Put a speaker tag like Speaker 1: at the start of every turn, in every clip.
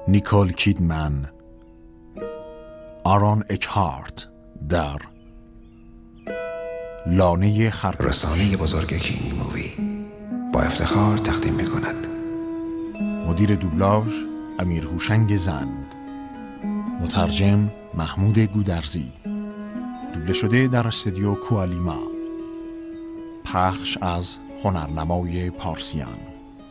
Speaker 1: نیکول کیدمن، آرون اکهارت در لانه خرگوش.
Speaker 2: رسانه بزرگ کینگ مووی با افتخار تقدیم می‌کند.
Speaker 1: مدیر دوبلاژ امیر هوشنگ زند، مترجم محمود گودرزی، دوبله شده در استودیو کوالیما، پخش از هنرنمای پارسیان.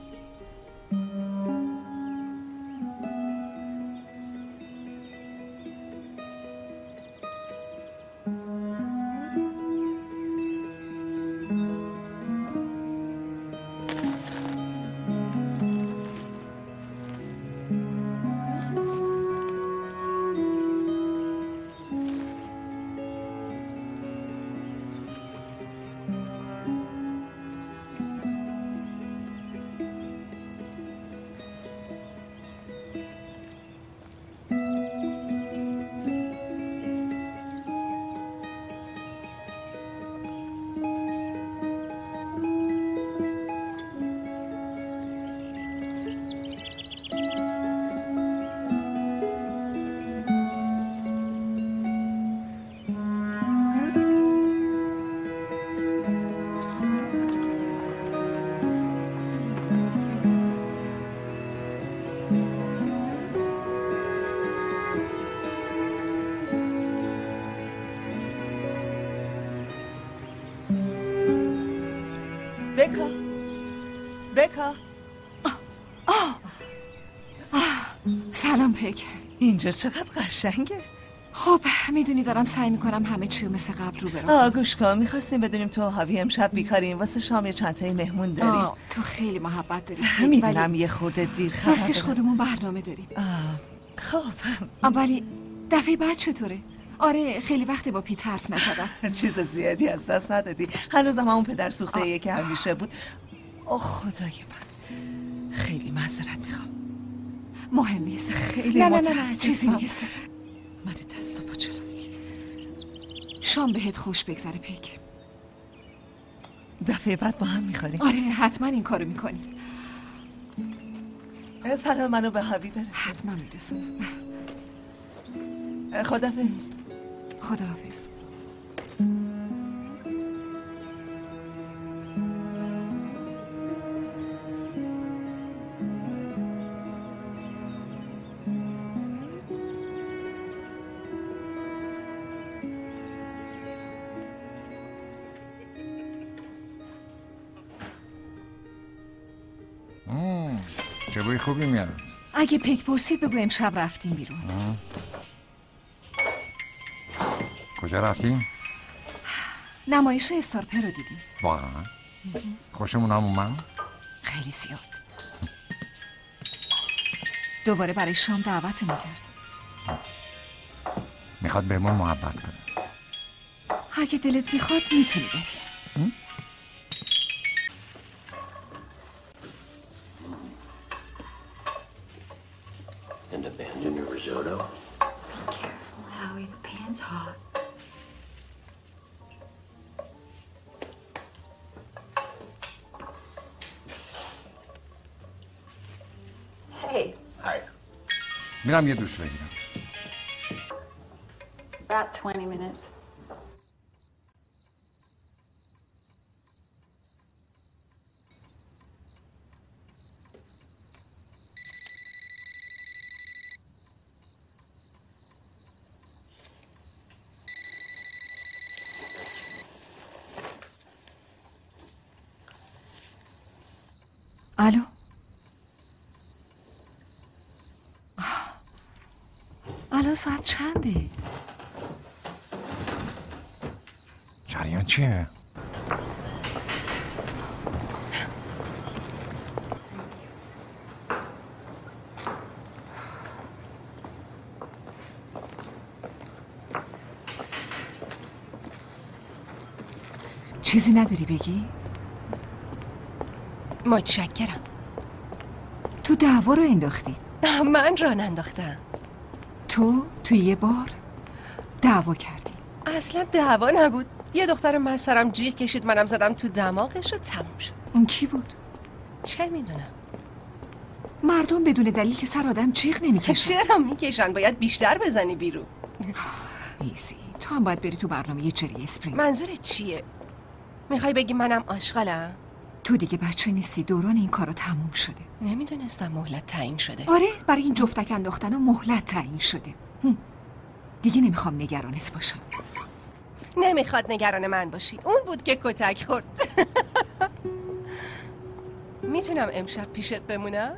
Speaker 3: بکا
Speaker 4: سلام پک.
Speaker 3: اینجا چقدر قشنگه.
Speaker 4: خب میدونی دارم سعی میکنم همه چیو مثل قبل رو برم.
Speaker 3: گوش کن، میخواستیم بدونیم تو و حاوی امشب بیکاریم، واسه شام یه چند تایی مهمون داریم.
Speaker 4: تو خیلی محبت داری.
Speaker 3: میدونم یه خورده دیر خبر
Speaker 4: راستش خودمون برنامه داریم.
Speaker 3: خب
Speaker 4: ولی دفعه بعد چطوره؟ آره خیلی وقته با پیت حرف نزدم.
Speaker 3: چیز زیادی از دست ندادی. هنوزم همون پدر سوخته که همیشه بود. خدای من، خیلی معذرت میخوام.
Speaker 4: مهم نیست.
Speaker 3: خیلی
Speaker 4: نه چیزی نیست.
Speaker 3: من دست و پا چلفتی.
Speaker 4: شام بهت خوش بگذره پک.
Speaker 3: دفعه بعد با هم میخوریم.
Speaker 4: آره حتما این کارو میکنیم.
Speaker 3: سلام منو به حاوی برسون.
Speaker 4: حتما میرسونم.
Speaker 3: خداحافظ.
Speaker 4: خداحافظ.
Speaker 5: چه بوی خوبی میاد.
Speaker 4: اگه پک پرسید بگو امشب رفتیم بیرون.
Speaker 5: کجا رفتیم؟
Speaker 4: نمایش استار پر رو دیدیم.
Speaker 5: واقعا؟ خوشمون هم اومد؟
Speaker 4: خیلی زیاد. دوباره برای شام دعوتمون کرد.
Speaker 5: میخواد بهمون محبت کنه.
Speaker 4: اگه دلت میخواد میتونی بری.
Speaker 6: And abandon your risotto.
Speaker 7: Be careful, Howie. The pan's hot.
Speaker 3: Hey.
Speaker 6: Hi.
Speaker 5: میرم یه دوش بگیرم.
Speaker 7: About 20 minutes.
Speaker 4: الو. الان ساعت چنده؟
Speaker 5: جریان چیه؟
Speaker 4: چیزی نداری بگی؟
Speaker 8: متشکرم.
Speaker 4: تو دعوا رو انداختی.
Speaker 8: من ران انداختم.
Speaker 4: تو یه بار دعوا کردی.
Speaker 8: اصلا دعوا نبود. یه دختر من سرم جیغ کشید، منم زدم تو دماغش و تموم شد.
Speaker 4: اون کی بود؟
Speaker 8: چه میدونم.
Speaker 4: مردم بدون دلیل که سر آدم جیغ نمیکشن.
Speaker 8: چرا میکشن؟ باید بیشتر بزنی بیرون.
Speaker 4: ایزی، تو هم باید بری تو برنامه یه جری اسپرینگ.
Speaker 8: منظورت چیه؟ میخوای بگی منم آشغالم؟
Speaker 4: تو دیگه بچه نیستی، دوران این کارا تموم شده.
Speaker 8: نمیدونستم مهلت تعیین شده.
Speaker 4: آره، برای این جفتک انداختن و مهلت تعیین شده. دیگه نمیخوام نگرانت باشم.
Speaker 8: نمیخواد نگران من باشی. اون بود که کتک خورد. میتونم امشب پیشت بمونم؟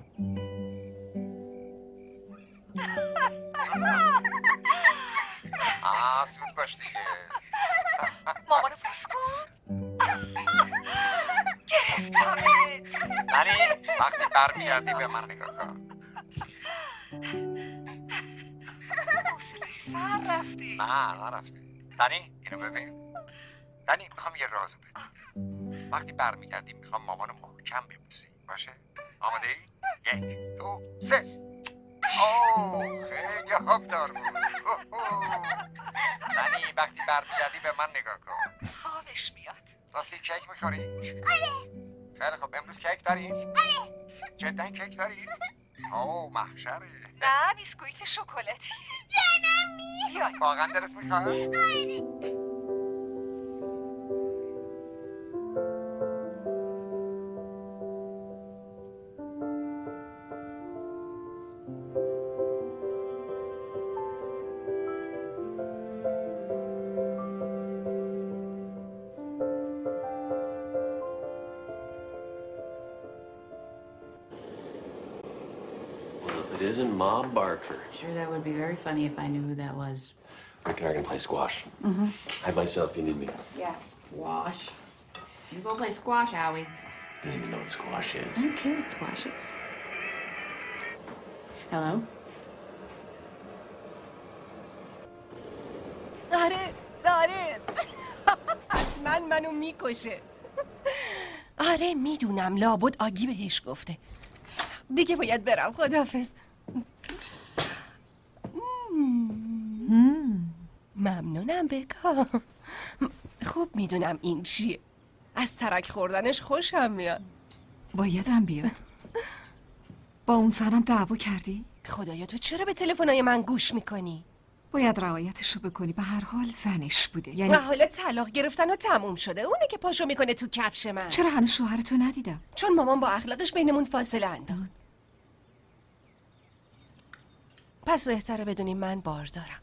Speaker 5: سود باش دیگه.
Speaker 3: مامانو پوست کن. گرفتمت.
Speaker 5: ننی وقتی برمیگردی به من نگاه کن.
Speaker 3: حوصله‌اش سر رفتی.
Speaker 5: نه نرفتی. دنی اینو ببین. دنی میخوام یه رازو بدم. وقتی برمیگردی میخوام مامانو محکم ببوسی. باشه؟ آماده ای؟ 1 2 3. خیلی حافدار بود. دنی وقتی برمیگردی به من نگاه کن.
Speaker 3: خوابش میاد.
Speaker 5: راستی کیک میخوری؟ خیلی خب امروز کیک داریم؟ جدا کیک داریم؟ محشره.
Speaker 3: نه بیسکویت شکلاتی. جانم میاد.
Speaker 5: واقعا درست میخواد؟
Speaker 6: It isn't Mom Barker.
Speaker 7: Sure, that would be very funny if I knew who that was.
Speaker 6: Rick and I are gonna play squash. Hide myself if you need me.
Speaker 7: Yeah, squash. You go play squash, Howie.
Speaker 6: Don't even know what squash is.
Speaker 7: I don't care what squash is. Hello?
Speaker 8: آره حتما منو میکشه. آره میدونم، لابد آگی بهش گفته. دیگه باید برم. خداحافظ. ممنونم بکا. خوب میدونم این چیه. از ترک خوردنش خوشم میاد.
Speaker 4: بایدم بیاد. با اون زنم دعوا کردی؟
Speaker 8: خدایا تو چرا به تلفن‌های من گوش میکنی؟
Speaker 4: باید رعایتشو بکنی، به هر حال زنش بوده. یعنی
Speaker 8: و حالا طلاق گرفتن و تموم شده. اونه که پاشو میکنه تو کفش من.
Speaker 4: چرا هنوز شوهرتو ندیدم؟
Speaker 8: چون مامان با اخلاقش بینمون فاصله انداخت. پس بهتره بدونی من باردارم.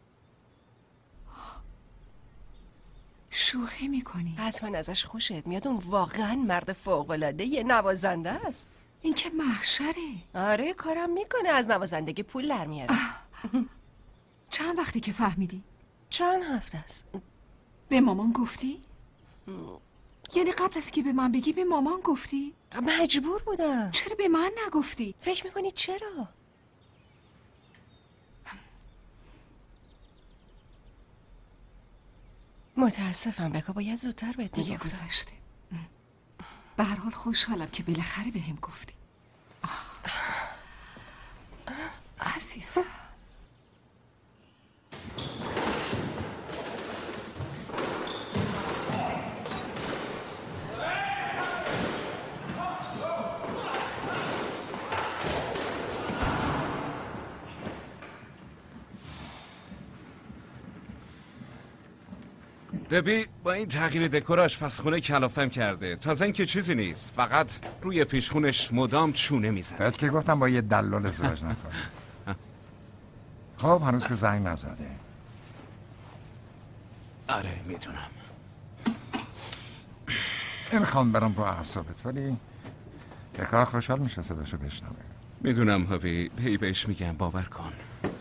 Speaker 4: شوخی میکنی؟
Speaker 8: حتما ازش خوشت میاد. اون واقعا مرد فوق‌العاده یه نوازنده است.
Speaker 4: این که محشره.
Speaker 8: آره کارم میکنه، از نوازندگی پول در میاره.
Speaker 4: چند وقتی که فهمیدی؟
Speaker 8: چند هفته است.
Speaker 4: به مامان گفتی؟ یعنی قبل از که به من بگی به مامان گفتی؟
Speaker 8: مجبور بودم.
Speaker 4: چرا به من نگفتی؟
Speaker 8: فکر میکنی چرا؟ متاسفم بکا، باید زودتر بهت
Speaker 4: دیگه
Speaker 8: میگفتم.
Speaker 4: گذشته. به هر حال خوشحالم که بالاخره بهم گفتی. عزیزم.
Speaker 9: دبی با این تغییر دکور آشپزخونه کلافم کرده. تازه اینکه چیزی نیست، فقط روی پیشخونش مدام چونه میزنه.
Speaker 5: بهت که گفتم با یه دلال ازدواج نکنی. خب هنوز که زنگ نزده.
Speaker 9: آره میدونم.
Speaker 5: نمیخوام برم رو اعصابت، ولی بکار خوشحال میشه صداشو بشنوه.
Speaker 9: میدونم هاوی، هی بهش میگم باور کن،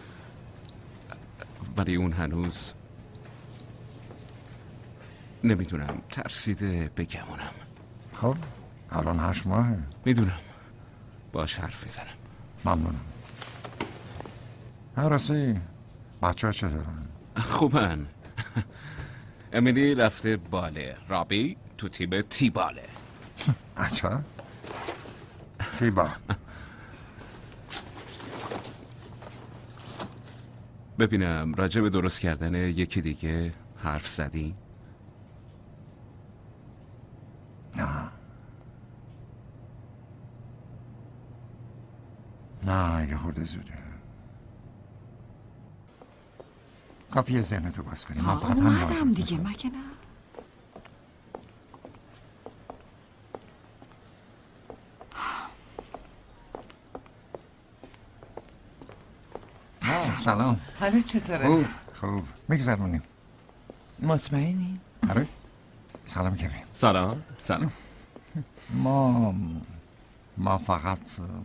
Speaker 9: ولی اون هنوز نمیدونم، ترسیده بگمونم.
Speaker 5: خب الان 8 ماهه.
Speaker 9: میدونم، باش حرف میزنم.
Speaker 5: ممنونم. راستی بچه ها چه دارن؟
Speaker 9: خوبن. امیلی رفته باله، رابی تو تیم تیباله.
Speaker 5: عجب. تیبا.
Speaker 9: ببینم راجع به درست کردن یکی دیگه حرف زدی؟
Speaker 5: نه.
Speaker 2: نه یه خورده زوده. کافیه ذهنتو باز کنی. من فقط همین
Speaker 4: اومدم دیگه مگه نه؟
Speaker 2: سلام.
Speaker 10: حالت چطوره؟
Speaker 2: خوب میگذرونیم.
Speaker 10: مطمئنی؟
Speaker 2: آره. سلام کوین.
Speaker 6: سلام.
Speaker 2: ما فقط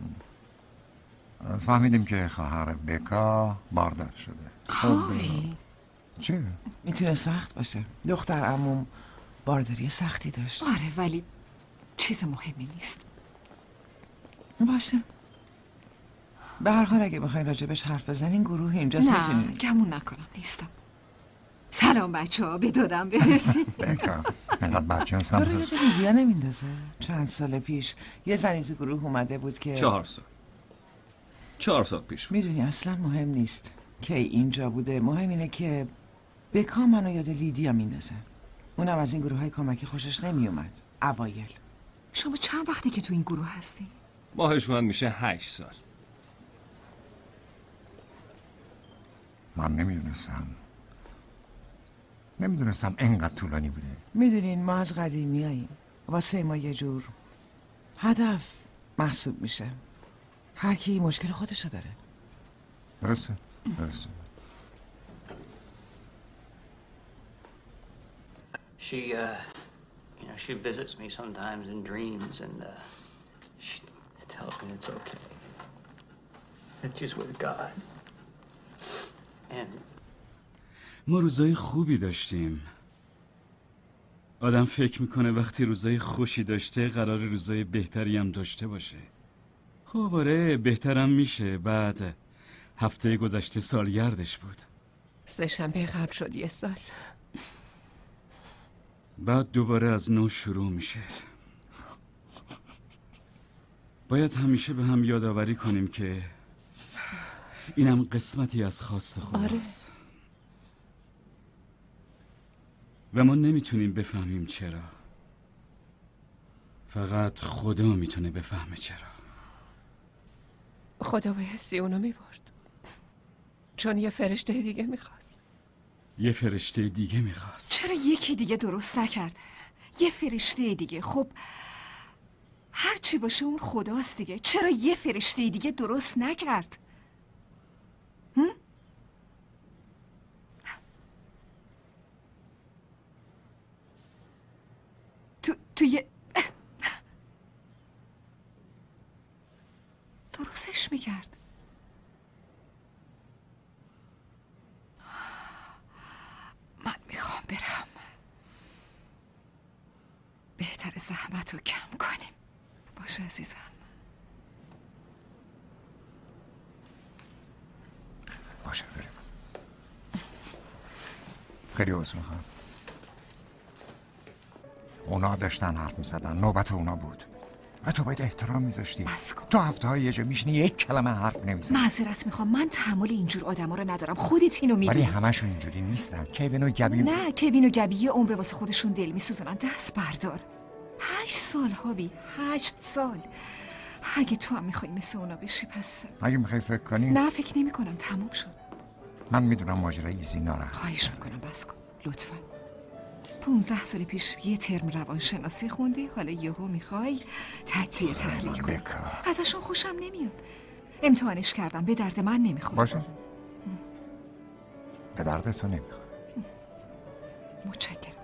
Speaker 2: فهمیدیم که خواهر بکا باردار شده.
Speaker 4: کاوی
Speaker 2: چه؟
Speaker 10: میتونه سخت باشه. دختر عموم بارداری سختی داشت.
Speaker 4: آره ولی چیز مهمی نیست.
Speaker 10: باشه. به هر حال اگه بخواین راجبش حرف بزنین گروه اینجاست
Speaker 4: نه
Speaker 10: میتونین.
Speaker 4: گمون نکنم نیستم. سلام بچه ها به دادم برسیم.
Speaker 2: بکا اینقدر بدجنس
Speaker 10: تو رو
Speaker 2: نباش.
Speaker 10: یاد لیدیا نمیندازه؟ چند سال پیش یه زنی تو گروه اومده بود که
Speaker 6: 4 سال پیش.
Speaker 10: میدونی اصلا مهم نیست که اینجا بوده، مهم اینه که بکا منو یاد لیدیا میندازه. اونم از این گروه های کمکی خوشش نمیومد اوایل.
Speaker 4: شما چند وقتی که تو این گروه هستی؟
Speaker 6: ماهشون میشه 8 سال.
Speaker 2: من نمیدونستم اینقدر طولانی بوده.
Speaker 10: میدونین ما از قدیمیاییم. واسه ما یه جور هدف محسوب میشه. هر کی مشکل خودشو داره.
Speaker 2: درسته.
Speaker 11: She visits me sometimes in dreams, and she tells me it's okay. That she's with God. And
Speaker 12: ما روزای خوبی داشتیم. آدم فکر میکنه وقتی روزای خوشی داشته قرار روزای بهتری هم داشته باشه. خب آره بهترم میشه. بعد هفته گذشته سالگردش بود.
Speaker 8: سه‌شنبه قبل شد 1 سال.
Speaker 12: بعد دوباره از نو شروع میشه. باید همیشه به هم یادآوری کنیم که اینم قسمتی از خواست خداست. و ما نمیتونیم بفهمیم چرا. فقط خدا میتونه بفهمه چرا.
Speaker 8: خدا به حسی اونو میبرد چون یه فرشته دیگه میخواست.
Speaker 12: یه فرشته دیگه میخواست.
Speaker 4: چرا یکی دیگه درست نکرده؟ یه فرشته دیگه. خب هر چی باشه اون خداست دیگه. چرا یه فرشته دیگه درست نکرد؟ توی درستش میکرد. من میخوام برم. بهتر زحمت رو کم کنیم. باشه عزیزم.
Speaker 2: باشه بریم. خیلی عذر میخوام. اونا داشتن حرف میزدن. نوبت اونا بود و تو باید احترام میذاشتی. تو هفته های یه جا میشنی یک کلمه حرف نمیزنی.
Speaker 4: معذرت میخوام. من تحمل اینجور آدم ها رو ندارم. خودت اینو میدونی.
Speaker 2: ولی همشون اینجوری نیستن. کوین و گبی
Speaker 4: نه کوین و گبی یه عمر واسه خودشون دل میسوزنن. دست بردار. 8 سال هابی. 8 سال. اگه تو هم میخوای مثل اونا بشی پس
Speaker 2: اگه میخوای فکر کنی.
Speaker 4: نه فکر نمی کنم. تموم شد.
Speaker 2: من میدونم ماجرا ایزی ناراحت.
Speaker 4: خواهش میکنم بس کن لطفا. 15 سال پیش یه ترم روانشناسی خوندی، حالا یهو میخوای تجزیه تحلیل کنی. ازشون خوشم نمیاد. امتحانش کردم، به درد من نمیخوره.
Speaker 2: باشه. به درد تو نمیخوره.
Speaker 4: متشکرم.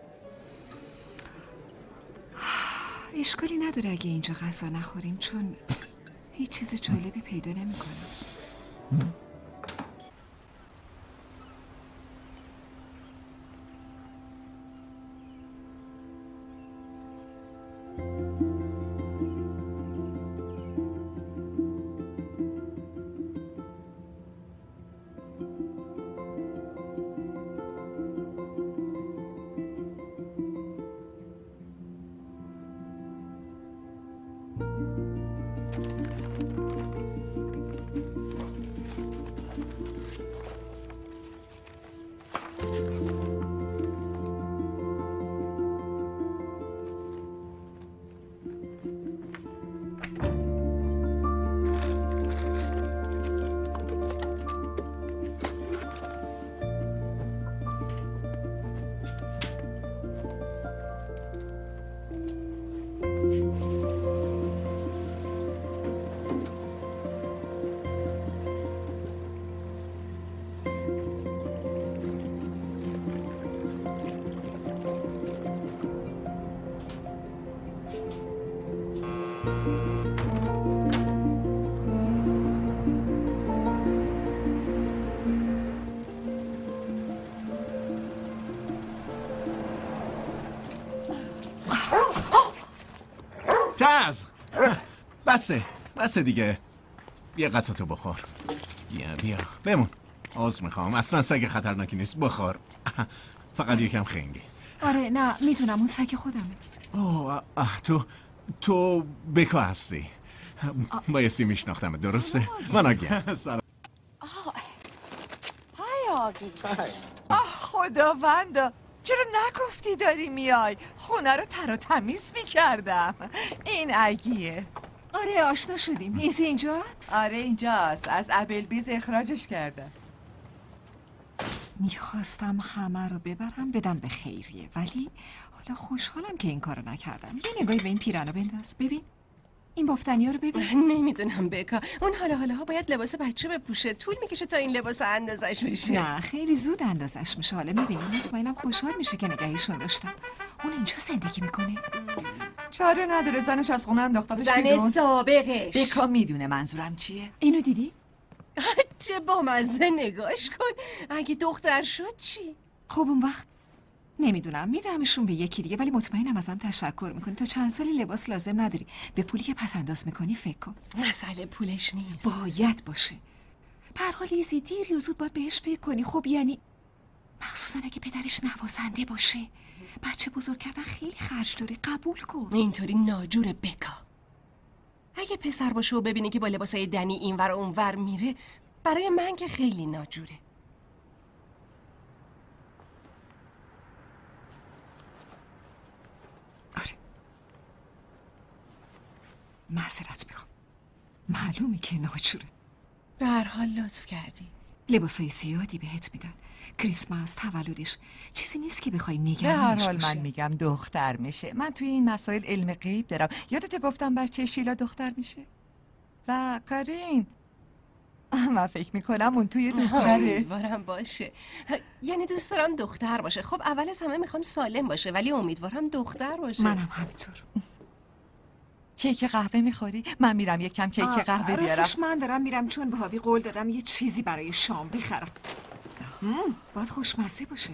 Speaker 4: اشکالی نداره اگه اینجا غذا نخوریم چون هیچ چیز جالبی پیدا نمیکنم.
Speaker 1: تز بسه دیگه. بیا غذاتو بخور. بیا بمون. عذر میخوام، اصلا سگ خطرناکی نیست، بخور. فقط یکم خنگی.
Speaker 4: آره نه میدونم اون سگ خودمه.
Speaker 1: اوه تو بکا هستی. بایستی میشناختم، درسته؟ من آگیم. سلام.
Speaker 3: های آگی. خداوندا، چرا نگفتی داری میای؟ خونه رو تر و تمیز میکردم. این اگیه.
Speaker 4: آره آشنا شدیم. ایزی اینجاست؟
Speaker 3: آره اینجاست. از ابلبیز اخراجش کردم.
Speaker 4: میخواستم همه رو ببرم بدم به خیریه، ولی حالا خوشحالم که این کارو نکردم. یه نگاهی به این پیرنو بنداز. ببین این بافتنی‌ها رو ببین.
Speaker 8: نمیدونم بکا، اون حالا باید لباس بچه بپوشه. طول میکشه تا این لباس اندازش بشه.
Speaker 4: نه خیلی زود اندازش میشه. حالا میبینی مطمئنم خوشحال میشه که نگهیشون داشتم. اون اینجا زندگی میکنه.
Speaker 3: چاره نداره، زنش از خونه انداختتش بیرون.
Speaker 8: زن سابقش.
Speaker 3: بکا میدونه منظورم چیه.
Speaker 4: اینو دیدی؟
Speaker 8: چه بامزه، نگاش کن. اگه دختر شد چی؟
Speaker 4: خب اون وقت نمیدونم میدمشون به یکی دیگه، ولی مطمئنم ازم تشکر میکنی. تا چند سالی لباس لازم نداری، به پولی که پس انداز میکنی فکر کن.
Speaker 8: مسئله پولش نیست،
Speaker 4: باید باشه. به هر حال ایزی دیر یا زود باید بهش فکر کنی. خب یعنی مخصوصا اگه پدرش نوازنده باشه. بچه بزرگ کردن خیلی خرج داری، قبول کن.
Speaker 8: اینطوری ناجوره بکا. اگه پسر باشه و ببینی که با لباسای دنی اینور و اونور میره، برای من که خیلی ناجوره.
Speaker 4: معذرت میخوام، معلومه که ناجوره.
Speaker 8: به هر حال لطف کردی.
Speaker 4: لباسای زیادی بهت میدن، کریسمس، تولدش، چیزی نیست که بخوای نگرانش
Speaker 3: به هر حال
Speaker 4: باشه.
Speaker 3: من میگم دختر میشه. من توی این مسائل علم غیب دارم. یادت گفتم بچه شیلا دختر میشه؟ و کارین من فکر میکنم اون توی دختره.
Speaker 8: امیدوارم باشه. یعنی دوست دارم دختر باشه. خب اول از همه میخوام سالم باشه، ولی امیدوارم دختر باشه.
Speaker 4: منم همینطور.
Speaker 3: کیک قهوه میخوری؟ من میرم یک کم کیک قهوه بیارم.
Speaker 4: راستش من دارم میرم، چون به هاوی قول دادم یه چیزی برای شام بخرم. باید خوشمزه باشه.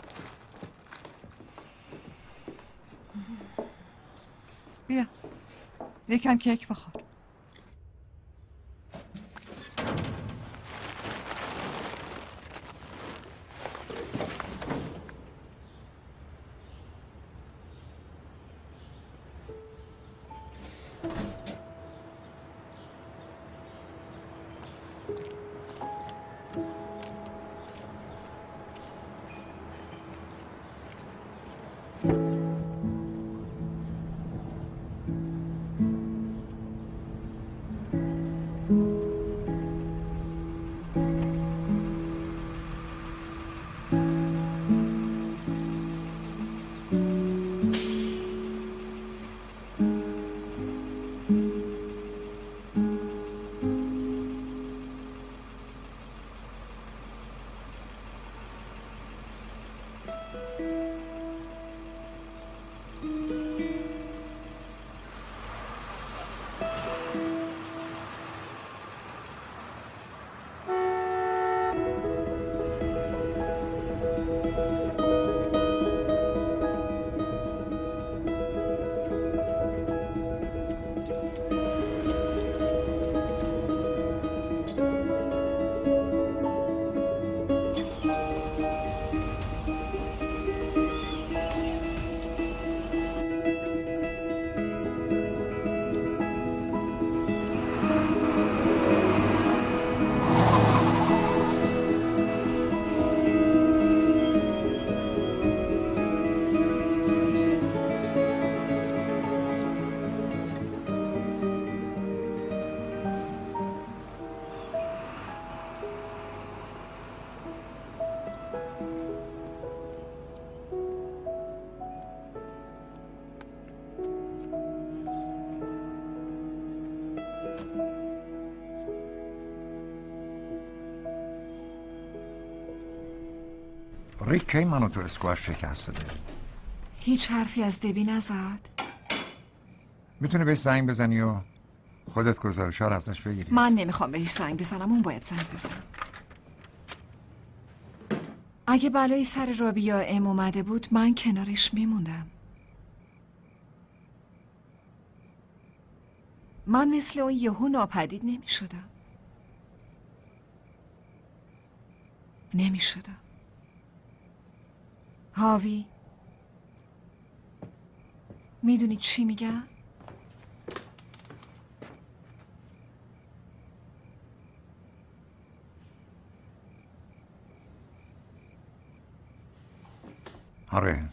Speaker 3: بیا یکم کیک بخور.
Speaker 2: ریک کی منو تو اسکواش شکست داده؟
Speaker 4: هیچ حرفی از دبی نزد.
Speaker 2: میتونی بهش زنگ بزنی و خودت گزارش‌ها رو ازش بگیری؟
Speaker 4: من نمیخوام بهش زنگ بزنم، اون باید زنگ بزنم. اگه بلایی سر رابیا ام اومده بود من کنارش میموندم. من مثل اون یهو ناپدید نمی شدم. هاوی میدونی چی میگم؟
Speaker 2: آره.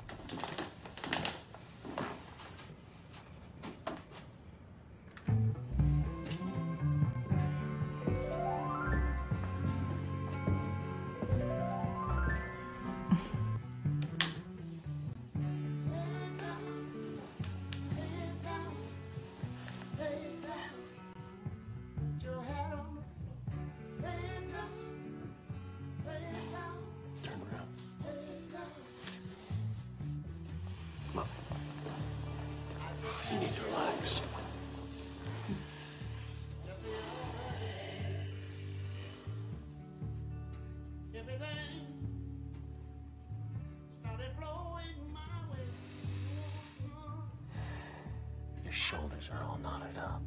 Speaker 6: You need to relax. Your shoulders are all knotted up.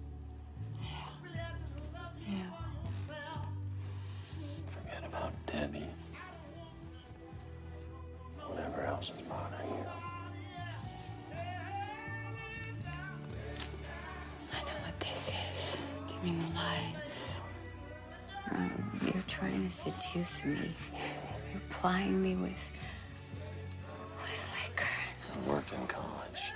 Speaker 7: Yeah.
Speaker 6: Forget about Debbie. Whatever else is bothering you.
Speaker 7: I know what this is. Dimming the lights. You're trying to seduce me. You're plying me with liquor.
Speaker 6: I worked in college.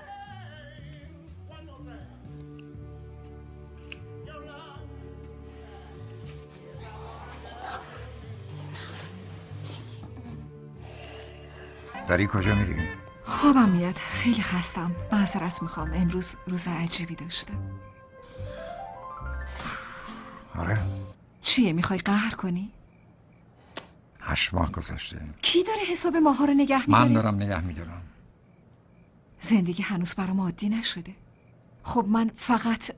Speaker 2: داری کجا میری؟
Speaker 4: خوابم میاد. خیلی خستم. معذرت میخوام. امروز روز عجیبی داشتم.
Speaker 2: آره.
Speaker 4: چیه؟ میخوای قهر کنی؟
Speaker 2: 8 ماه گذشته.
Speaker 4: کی داره حساب ماها رو نگه میداره؟
Speaker 2: من دارم نگه میدارم.
Speaker 4: زندگی هنوز برام عادی نشده. خب من فقط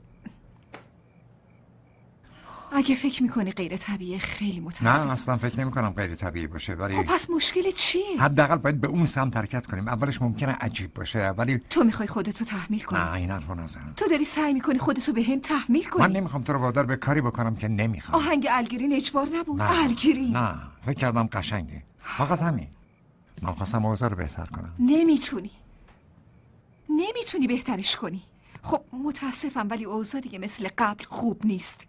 Speaker 4: اگه فکر میکنی غیر طبیعیه خیلی متاسفم.
Speaker 2: نه اصلا فکر نمی کنم غیر طبیعی باشه ولی
Speaker 4: خب پس مشکل چیه؟
Speaker 2: حداقل باید به اون سمت حرکت کنیم. اولش ممکنه عجیب باشه ولی
Speaker 4: تو میخوای خودتو تحمیل کنی؟
Speaker 2: نه این حرفو نزن.
Speaker 4: تو داری سعی میکنی خودتو به هم تحمیل کنی.
Speaker 2: من نمیخوام تو رو وادار به کاری بکنم که نمیخوام.
Speaker 4: آهنگ الگرین اجبار نبود.
Speaker 2: نه.
Speaker 4: الگرین
Speaker 2: نه فکر کردم قشنگه. فقط همین. من خواستم اوضاع رو بهتر کنم.
Speaker 4: نمیتونی بهترش کنی. خب متاسفم ولی اوضاع دیگه مثل قبل خوب نیست.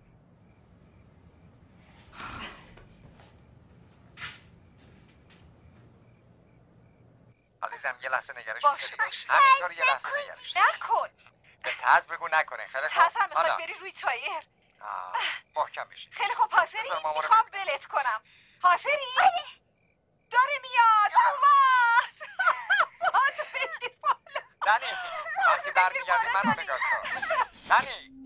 Speaker 5: عزیزم یه لحظه نگرش
Speaker 4: باشه
Speaker 5: همین کارو یه لحظه نگرش
Speaker 4: نکن.
Speaker 5: به تز بگو نکنه. خیلی خوب.
Speaker 4: تزم میخواد بری روی تایر.
Speaker 5: محکم بشین.
Speaker 4: خیلی خوب حاضری؟ میخوام ولت کنم. حاضری؟ داره میاد. اومد. باز بگی بالا.
Speaker 5: دنی وقتی برمیگردی منو نگاه کن. دنی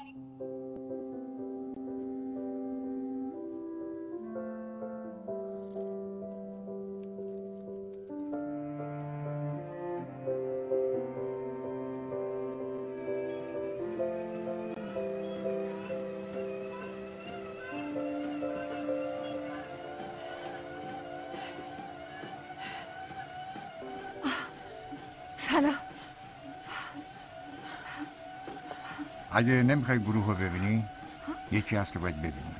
Speaker 4: سلام.
Speaker 2: اگه نمیخوای گروه رو ببینی یکی هست که باید ببینی.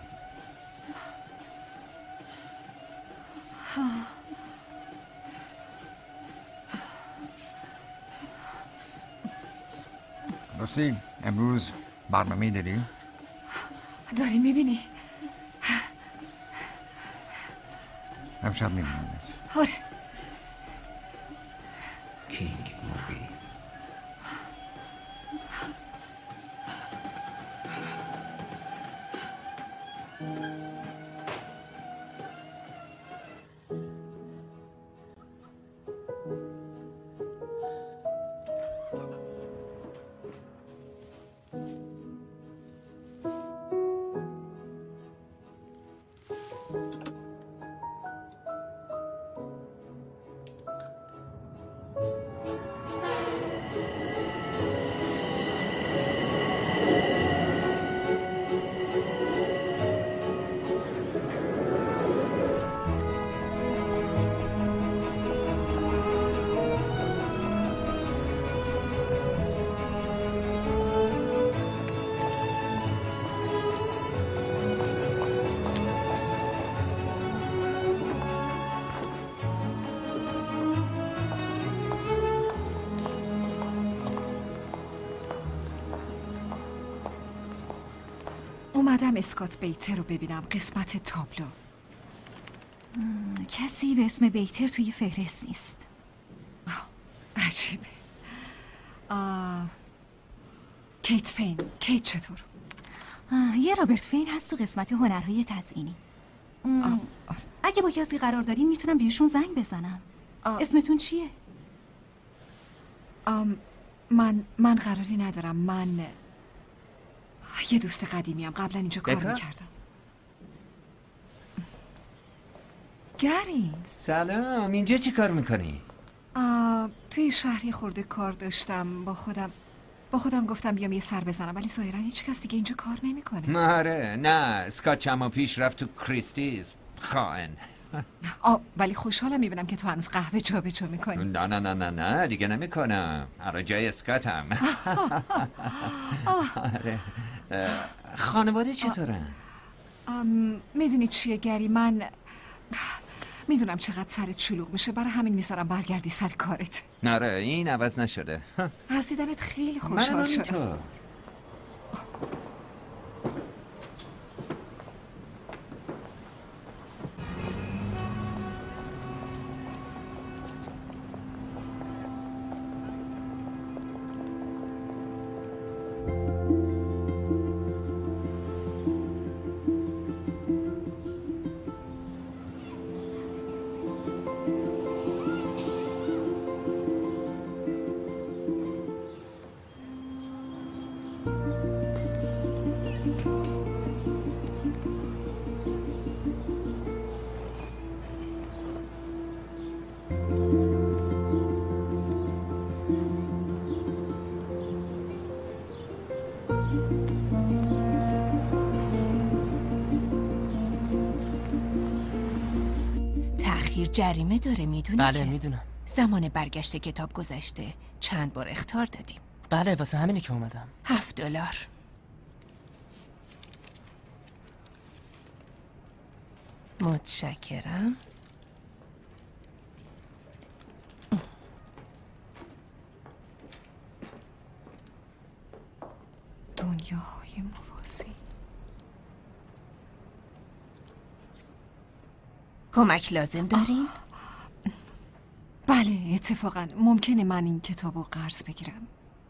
Speaker 2: راستی امروز برنامه داری؟
Speaker 4: داری میبینی؟
Speaker 2: امشب میبینیمت.
Speaker 4: آره.
Speaker 2: کینگ مووی.
Speaker 4: اومدم اسکات بیتر رو ببینم، قسمت تابلو.
Speaker 13: کسی به اسم بیتر توی فهرست نیست.
Speaker 4: عجیبه. کیت فین، کیت چطور؟
Speaker 13: یه رابرت فین هست تو قسمت هنرهای تزیینی. اگه با کسی قرار دارین میتونم بهشون زنگ بزنم. اسمتون چیه؟
Speaker 4: من قراری ندارم. من یه دوست قدیمیم، قبلا اینجا کار میکردم. گری
Speaker 5: سلام، اینجا چی کار میکنی؟
Speaker 4: توی شهری خورده کار داشتم. با خودم گفتم بیام یه سر بزنم، ولی ظاهرا هیچ کس دیگه اینجا کار نمیکنه.
Speaker 5: آره، نه اسکات چما پیش رفت تو کریستیز خائن.
Speaker 4: ولی خوشحالم میبینم که تو هنوز قهوه جابجا میکنی.
Speaker 5: نه دیگه نمیکنم. آره جای اسکاتم. آره. خانواده چطورن؟
Speaker 4: میدونی چیه گری، من میدونم چقدر سرت شلوغ میشه، برای همین میذارم برگردی سر کارت.
Speaker 5: آره این عوض نشده.
Speaker 4: از دیدنت خیلی خوشحال شدم.
Speaker 8: جریمه داره، میدونی؟
Speaker 14: بله میدونم.
Speaker 8: زمان برگشت کتاب گذشته، چند بار اخطار دادیم.
Speaker 14: بله واسه همینه که اومدم.
Speaker 8: $7. متشکرم.
Speaker 4: دنیاهای موازی.
Speaker 8: کمک لازم داریم؟
Speaker 4: بله اتفاقا ممکنه من این کتابو قرض بگیرم.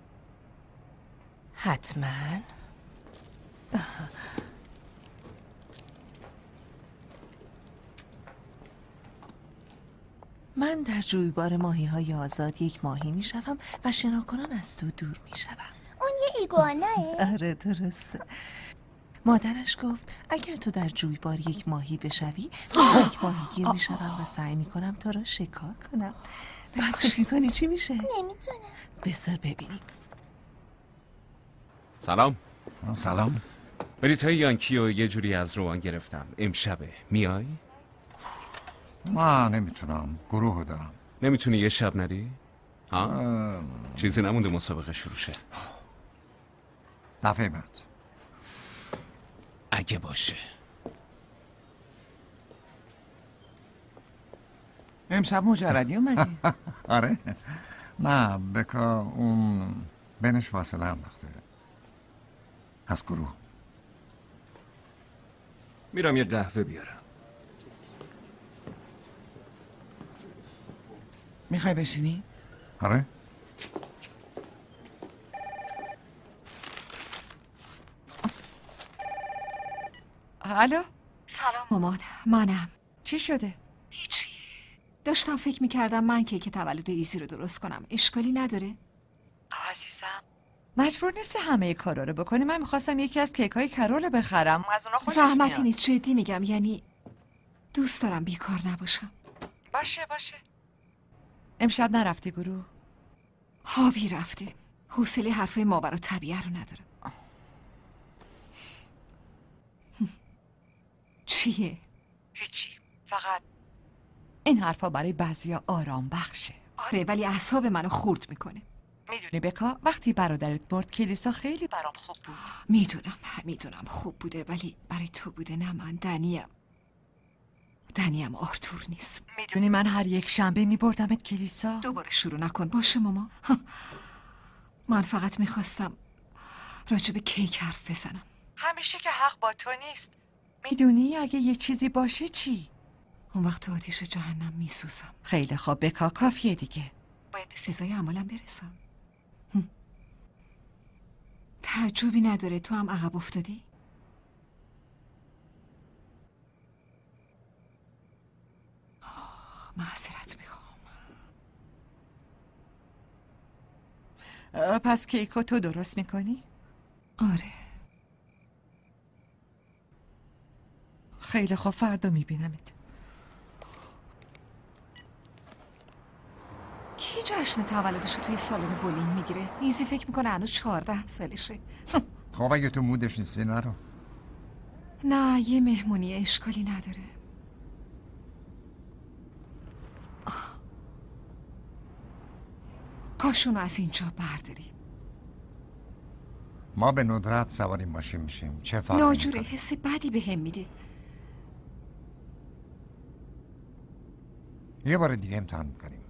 Speaker 8: حتما. من در جویبار ماهی‌های آزاد 1 ماهی میشوم و شناکنان از تو دور میشوم.
Speaker 15: اون یه ایگواناه؟
Speaker 8: آره درسته. مادرش گفت اگر تو در جویبار 1 ماهی بشوی من 1 ماهیگیر میشوم و سعی میکنم تو را شکار کنم. بعد فکر میکنی چی میشه؟
Speaker 15: نمیتونم.
Speaker 8: بذار ببینیم.
Speaker 9: سلام.
Speaker 2: سلام.
Speaker 9: بلیط‌های یانکی رو یه جوری از روان گرفتم. امشبه میای؟
Speaker 2: نه نمیتونم، گروه دارم.
Speaker 9: نمیتونی یه شب نری؟ ها؟ چیزی نمونده مسابقه شروع شه.
Speaker 2: دفعه بعد
Speaker 9: اگه باشه.
Speaker 10: امشب مجردی اومدی؟
Speaker 2: آره. نه بکا اون بینش فاصله انداخته از گروه.
Speaker 6: میرم یه قهوه بیارم.
Speaker 10: میخوای بشینی؟
Speaker 2: آره.
Speaker 3: الو.
Speaker 4: سلام مامان، منم.
Speaker 3: چی شده؟
Speaker 4: هیچی. داشتم فکر میکردم من کیک تولد ایزی رو درست کنم. اشکالی نداره؟
Speaker 3: عزیزم مجبور نیستی همه کارا رو بکنی. من میخواستم یکی از کیک‌های کرول بخرم، از اونا خوشش میاد.
Speaker 4: زحمتی نیست، جدی میگم. یعنی دوست دارم بیکار نباشم.
Speaker 3: باشه. امشب نرفتی گروه؟
Speaker 4: حاوی رفته. حوصله حرفای ماورا طبیعه رو ندارم. چیه؟
Speaker 3: هیچی، فقط این حرفا برای بعضیا آرام بخشه.
Speaker 4: آره ولی اعصاب منو خورد میکنه.
Speaker 3: میدونی بکا وقتی برادرت مرد کلیسا خیلی برام خوب بود.
Speaker 4: میدونم خوب بوده، ولی برای تو بوده نه من. دنیم آرتور نیست.
Speaker 3: میدونی من هر 1 شنبه میبردمت کلیسا.
Speaker 4: دوباره شروع نکن باشه ماما. من فقط میخواستم راجب کیک حرف بزنم.
Speaker 3: همیشه که حق با تو نیست. میدونی اگه یه چیزی باشه چی؟
Speaker 4: اون وقت تو آتیش جهنم میسوزم.
Speaker 3: خیلی خوب بکا، کافیه دیگه.
Speaker 4: باید به سزای عملم برسم. تعجبی نداره تو هم عقب افتادی؟ معذرت میخوام.
Speaker 3: پس کیکو تو درست میکنی؟
Speaker 4: آره.
Speaker 3: خیلی خوب، فردا میبینمت.
Speaker 4: کی جشن تولدشو توی سالن بولینگ میگیره؟ ایزی فکر میکنه هنوز 14 سالشه.
Speaker 2: خب اگه تو مودش نیستی نرو.
Speaker 4: نه یه مهمونی اشکالی نداره. کاشونو از اینجا برداریم.
Speaker 2: ما به ندرت سواری ماشین میشیم. چه فرقی
Speaker 4: ناجوره، حس بدی به هم میده.
Speaker 2: یه بار دیگه امتحان میکنیم.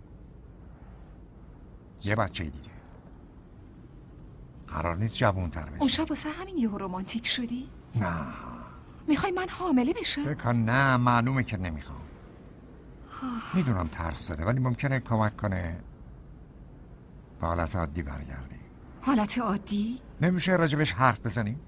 Speaker 2: یه بچه دیگه. قرار نیست جوان‌تر بشی.
Speaker 4: اون شب واسه همین یهو رمانتیک شدی؟
Speaker 2: نه.
Speaker 4: میخوای من حامله بشم؟
Speaker 2: بکن نه، معلومه که نمیخوام. میدونم ترس داره ولی ممکنه کمک کنه به حالت عادی برگردی.
Speaker 4: حالت عادی؟
Speaker 2: نمیشه راجبش حرف بزنیم؟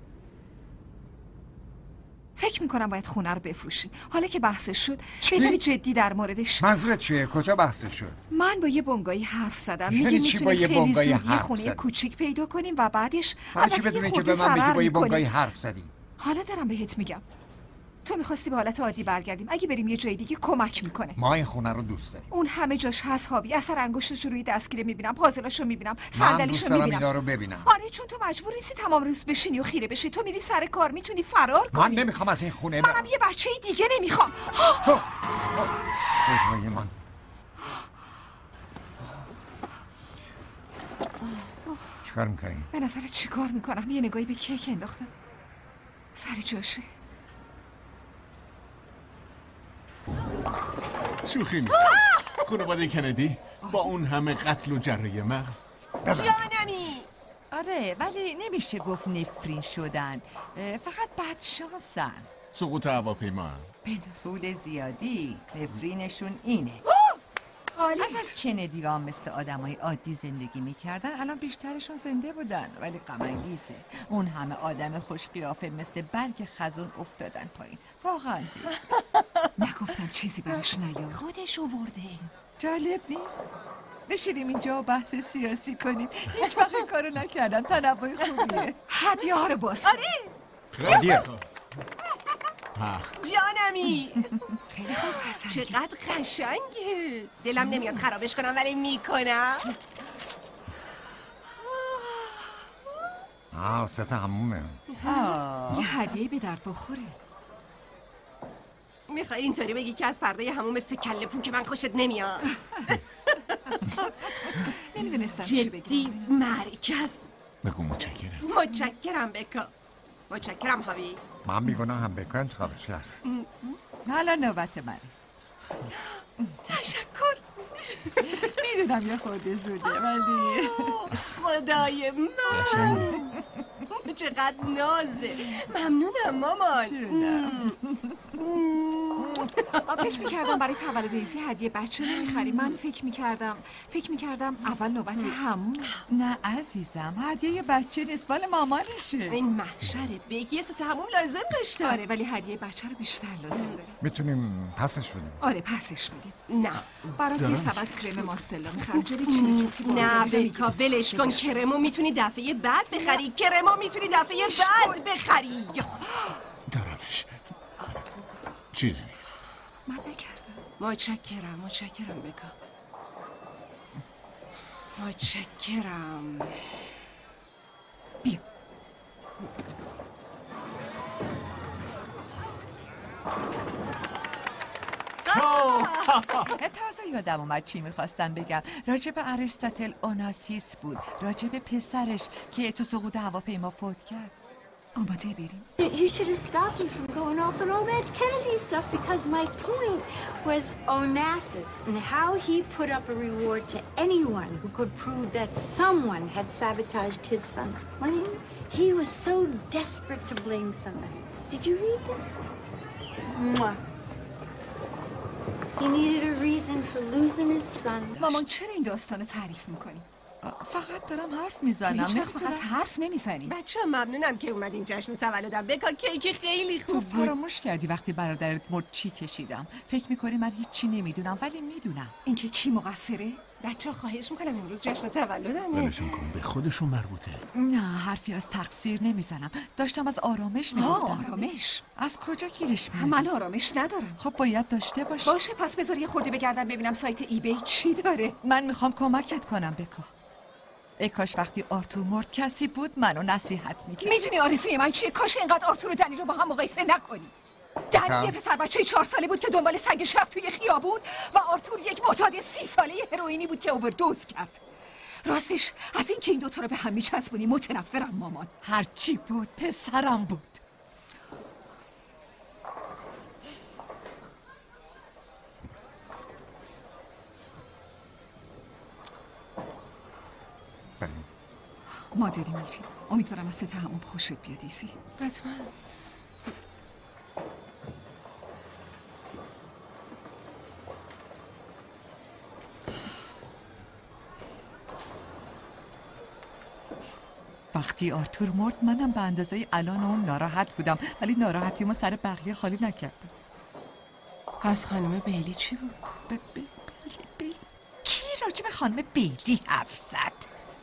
Speaker 4: فکر میکنم باید خونه رو بفروشیم. حالا که بحثش شد بهتری جدی در موردش.
Speaker 2: منظورت چیه؟ کجا بحثش شد؟
Speaker 4: من با یه بنگایی حرف زدم.
Speaker 2: یعنی
Speaker 4: میگه
Speaker 2: چی با یه
Speaker 4: میتونیم خیلی
Speaker 2: بنگایی
Speaker 4: زود یه
Speaker 2: حرف
Speaker 4: خونه
Speaker 2: زدی؟
Speaker 4: کوچیک پیدا کنیم و بعدش
Speaker 2: چی بدونه که به من بگی با یه بنگایی حرف زدی؟
Speaker 4: حالا دارم بهت میگم. تو میخواستی به حالت عادی برگردیم. اگه بریم یه جای دیگه کمک میکنه.
Speaker 2: ما این خونه رو دوست داریم.
Speaker 4: اون همه جاش هست هابی. اثر انگشتشو روی دستگیره میبینم، پازلاشو میبینم،
Speaker 2: من
Speaker 4: صندلیشو
Speaker 2: دوست دارم
Speaker 4: میبینم.
Speaker 2: اینا رو ببینم.
Speaker 4: آره چون تو مجبور نیستی تمام روز بشینی و خیره بشی. تو میری سر کار، میتونی فرار کنی.
Speaker 2: من نمیخوام از این خونه
Speaker 4: منم یه بچه دیگه نمیخوام.
Speaker 2: خدای من. چیکار میکنی؟
Speaker 4: به نظرت چیکار میکنم؟ یه نگاهی به کیک انداختم. سر جاشه.
Speaker 1: شوخی میکنم. خانواده کندی با اون همه قتل و جراح مغز.
Speaker 3: جانمی. آره ولی نمیشه گفت نفرین شدن، فقط بدشانسن.
Speaker 1: سقوط هواپیما.
Speaker 3: پول زیادی نفرینشون اینه. اگر کندی ها مثل آدمای عادی زندگی میکردن الان بیشترشون زنده بودن، ولی غم انگیزه اون همه آدم خوش قیافه مثل برگ خزون افتادن پایین. واقعا
Speaker 4: نگفتم چیزی براش نیاد.
Speaker 3: خودش آورده. جالب نیست؟ بشینیم اینجا و بحث سیاسی کنیم. هیچ وقت این کارو نکردم. تنوع خوبیه.
Speaker 4: هدیه ها رو باز.
Speaker 15: آره
Speaker 1: خیلی
Speaker 15: جانمی.
Speaker 4: خیلی خوب حسن.
Speaker 15: چقدر قشنگه. دلم نمیاد خرابش کنم ولی میکنم.
Speaker 2: ست همومه.
Speaker 4: یه هدیه به درد بخوره.
Speaker 15: میخوای اینطوری بگی که از پرده همون مثل کله پون که من خوشت نمیاد؟
Speaker 4: نمیدونستم چی بگم.
Speaker 15: جدی مرکز.
Speaker 1: بگو متشکرم.
Speaker 15: متشکرم بکا. متشکرم هاوی.
Speaker 2: من میگناهم بکا انتخابش هست.
Speaker 3: حالا نوبت من.
Speaker 15: تشکر.
Speaker 3: میدونم یه خورده زوده ولی
Speaker 15: خدای من چقدر نازه. ممنونم مامان.
Speaker 4: فکر میکردم برای تولد ایزی هدیه بچه نمیخری. من فکر میکردم اول نوبت همون.
Speaker 3: نه عزیزم، هدیه بچه نیست، مال مامانشه.
Speaker 15: این محشره. بگی یه ست همون لازم داشتم.
Speaker 4: آره ولی هدیه بچه رو بیشتر لازم داره.
Speaker 2: میتونیم پسش بدیم.
Speaker 4: آره پسش بدیم.
Speaker 15: نه
Speaker 4: برات یه سبد کرم ماستلا میخرم. جوری چیه
Speaker 15: نه بکا ولش کن. کرمو میتونی دفعه بعد بخری. کرمو میتونی دفعه بعد بخری.
Speaker 1: دارمش. چیزی نیست.
Speaker 4: من نکردم.
Speaker 15: متشکرم بکا. متشکرم.
Speaker 4: بیا.
Speaker 3: تازه یادم اومد چی میخواستم بگم. راجب ارسطاتل اوناسیس بود، راجب پسرش که تو سقوط هواپیما فوت کرد.
Speaker 4: آماده بریم.
Speaker 14: You should have stopped me from going off on all that Kennedy stuff because my point was Onassis and how he put up a reward to anyone who could prove that someone had sabotaged his son's plane He was so desperate to blame somebody. Did you read this? Mwah. He needed a reason for losing his son.
Speaker 4: مامان چرا این داستانو تعریف میکنی؟
Speaker 3: فقط دارم حرف میزنم.
Speaker 4: هیچ وقت فقط حرف نمیزنی.
Speaker 15: بچه‌ها ممنونم که اومدین جشن تولدم. بکا کیک خیلی خوب بود.
Speaker 3: تو فراموش کردی وقتی برادرت مرد چی کشیدم. فکر میکنی من هیچی نمیدونم ولی میدونم.
Speaker 4: این که کی مقصره؟
Speaker 15: بچه‌ها خواهش میکنم امروز جشن تولدمه.
Speaker 1: ولشون کن، به خودشون مربوطه.
Speaker 3: نه حرفی از تقصیر نمیزنم. داشتم از آرامش میگفتم.
Speaker 4: آرامش؟
Speaker 3: از کجا گیرش میاری؟
Speaker 4: من آرامش ندارم.
Speaker 3: خب باید داشته باشی.
Speaker 4: باشه پس بذار یه خورده بگردم ببینم سایت ایبی چی داره.
Speaker 3: من میخوام کمکت کنم بکا. ای کاش وقتی آرتور مرد کسی بود منو نصیحت میکرد.
Speaker 4: میدونی آرزوی من چیه؟ کاش اینقدر آرتور و دنی رو با هم مقایسه نکنی. دنی یه پسر بچه 4 ساله بود که دنبال سگش رفت توی خیابون و آرتور یک معتاد 30 ساله هروئینی بود که اووردوز کرد. راستش از این که این دوتا رو به هم میچسبونی متنفرم مامان.
Speaker 3: هرچی بود پسرم بود.
Speaker 4: ما داریم میریم. امیدوارم از تهمون خوشت بیاد ایزی.
Speaker 15: حتما.
Speaker 3: وقتی آرتور مرد منم به اندازه الان اون ناراحت بودم ولی ناراحتیمو سر بقیه خالی نکردم.
Speaker 15: پس خانم بیلی چی بود؟
Speaker 3: بیلی کی راجب خانم بیلی حرف زد؟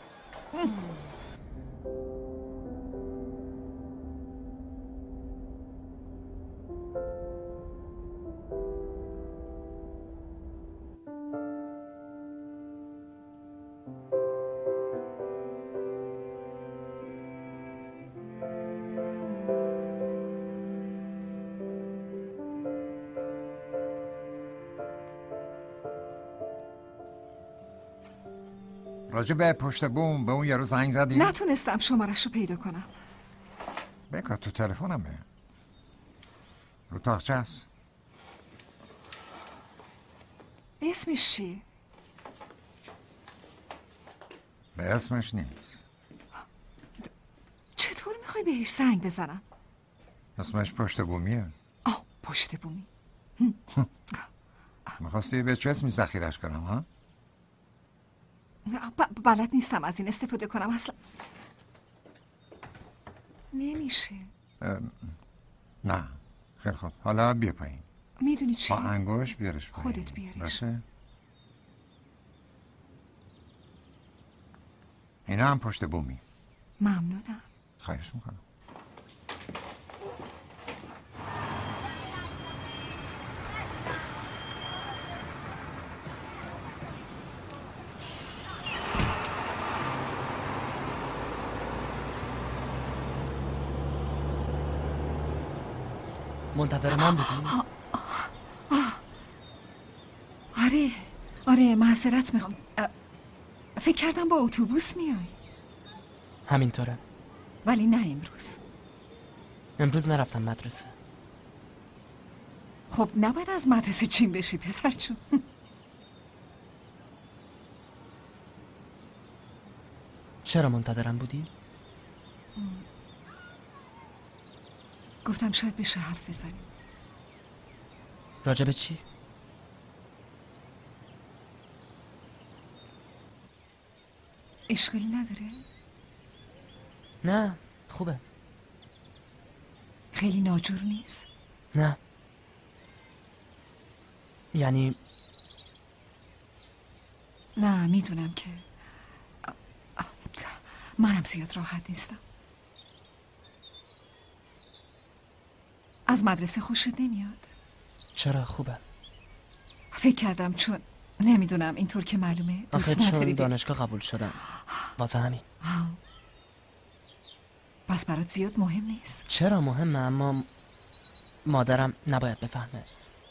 Speaker 2: راجع به پشت بوم به اون یارو زنگ زدی؟
Speaker 4: نتونستم شمارش رو پیدا کنم.
Speaker 2: بکا تو تلفنمه. رو تاقچه هست.
Speaker 4: اسمش چیه؟
Speaker 2: به اسمش نیست.
Speaker 4: چطور میخوای بهش زنگ بزنم؟
Speaker 2: اسمش پشت بومیه.
Speaker 4: پشت بومی.
Speaker 2: میخواستی به چه اسمی ذخیرش کنم ها؟
Speaker 4: بلد نیستم از این استفاده کنم اصلا. نمیشه.
Speaker 2: نه خیلی خوب حالا بیا پایین.
Speaker 4: میدونی چی؟
Speaker 2: با انگوش بیارش پایین.
Speaker 4: خودت بیارش.
Speaker 2: باشه. اینا هم پشت بومی.
Speaker 4: ممنونم.
Speaker 2: خواهش میکنم.
Speaker 16: منتظر من بودی؟
Speaker 4: آره معذرت میخوام. فکر کردم با اتوبوس میای.
Speaker 16: همینطوره.
Speaker 4: ولی نه
Speaker 16: امروز نرفتم مدرسه.
Speaker 4: خب نباید از مدرسه چین بشی پسر جون.
Speaker 16: چرا منتظرم بودی؟
Speaker 4: گفتم شاید بشه حرف بزنیم.
Speaker 16: راجب چی؟
Speaker 4: اشکالی نداره؟
Speaker 16: نه خوبه.
Speaker 4: خیلی ناجور نیست؟
Speaker 16: نه یعنی
Speaker 4: نه میدونم که منم زیاد راحت نیستم. از مدرسه خوشت نمیاد؟
Speaker 16: چرا خوبه.
Speaker 4: فکر کردم چون نمیدونم اینطور که معلومه دوست نداری
Speaker 16: چون دانشگاه قبول شدم واسه همین.
Speaker 4: پس برات زیاد مهم نیست؟
Speaker 16: چرا مهمه اما مادرم نباید بفهمه.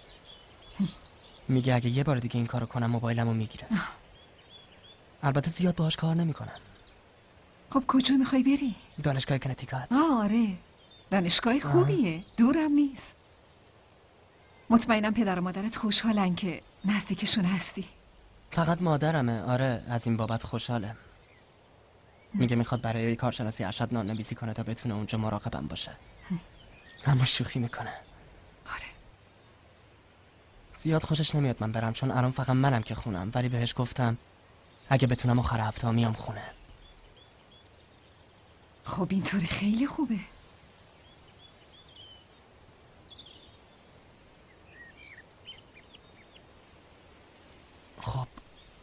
Speaker 16: میگه اگه یه بار دیگه این کارو کنم موبایلمو میگیره. البته زیاد باهاش کار نمیکنم.
Speaker 4: خب کجا میخوای بری؟
Speaker 16: دانشگاه کنتیکات.
Speaker 4: آره دانشگاه خوبیه. دورم نیست. مطمئنم پدر و مادرت خوشحالن که نزدیکشون هستی.
Speaker 16: فقط مادرمه. آره از این بابت خوشحاله. میگه میخواد برای کارشناسی ارشد نام‌نویسی کنه تا بتونه اونجا مراقبم باشه. اما شوخی میکنه.
Speaker 4: آره.
Speaker 16: زیاد خوشش نمیاد من برم چون الان فقط منم که خونم، ولی بهش گفتم اگه بتونم آخر هفته میام خونه.
Speaker 4: خب اینطوری خیلی خوبه.
Speaker 16: خب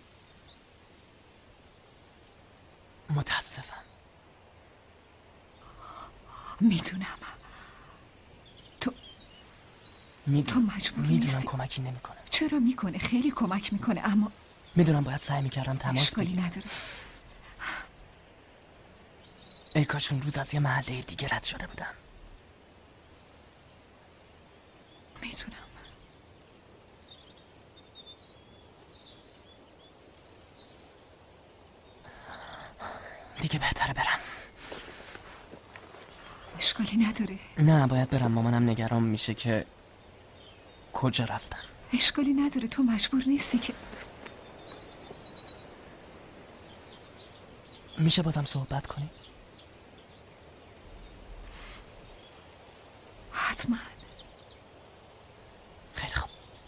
Speaker 16: متاسفم.
Speaker 4: میدونم تو مجبور نیستی.
Speaker 16: میدونم کمکی نمیکنه.
Speaker 4: چرا میکنه؟ خیلی کمک میکنه، اما
Speaker 16: میدونم باید سعی میکردم تماس بگیرم.
Speaker 4: اشکالی نداره.
Speaker 16: ای کاش اون روز از یه محله دیگه رد شده بودم.
Speaker 4: میدونم.
Speaker 16: دیگه بهتره برم.
Speaker 4: اشکالی نداره.
Speaker 16: نه باید برم، مامانم نگران میشه که کجا رفتم.
Speaker 4: اشکالی نداره، تو مجبور نیستی که.
Speaker 16: میشه بازم صحبت کنی؟
Speaker 4: حتما.
Speaker 16: خیلی خوب.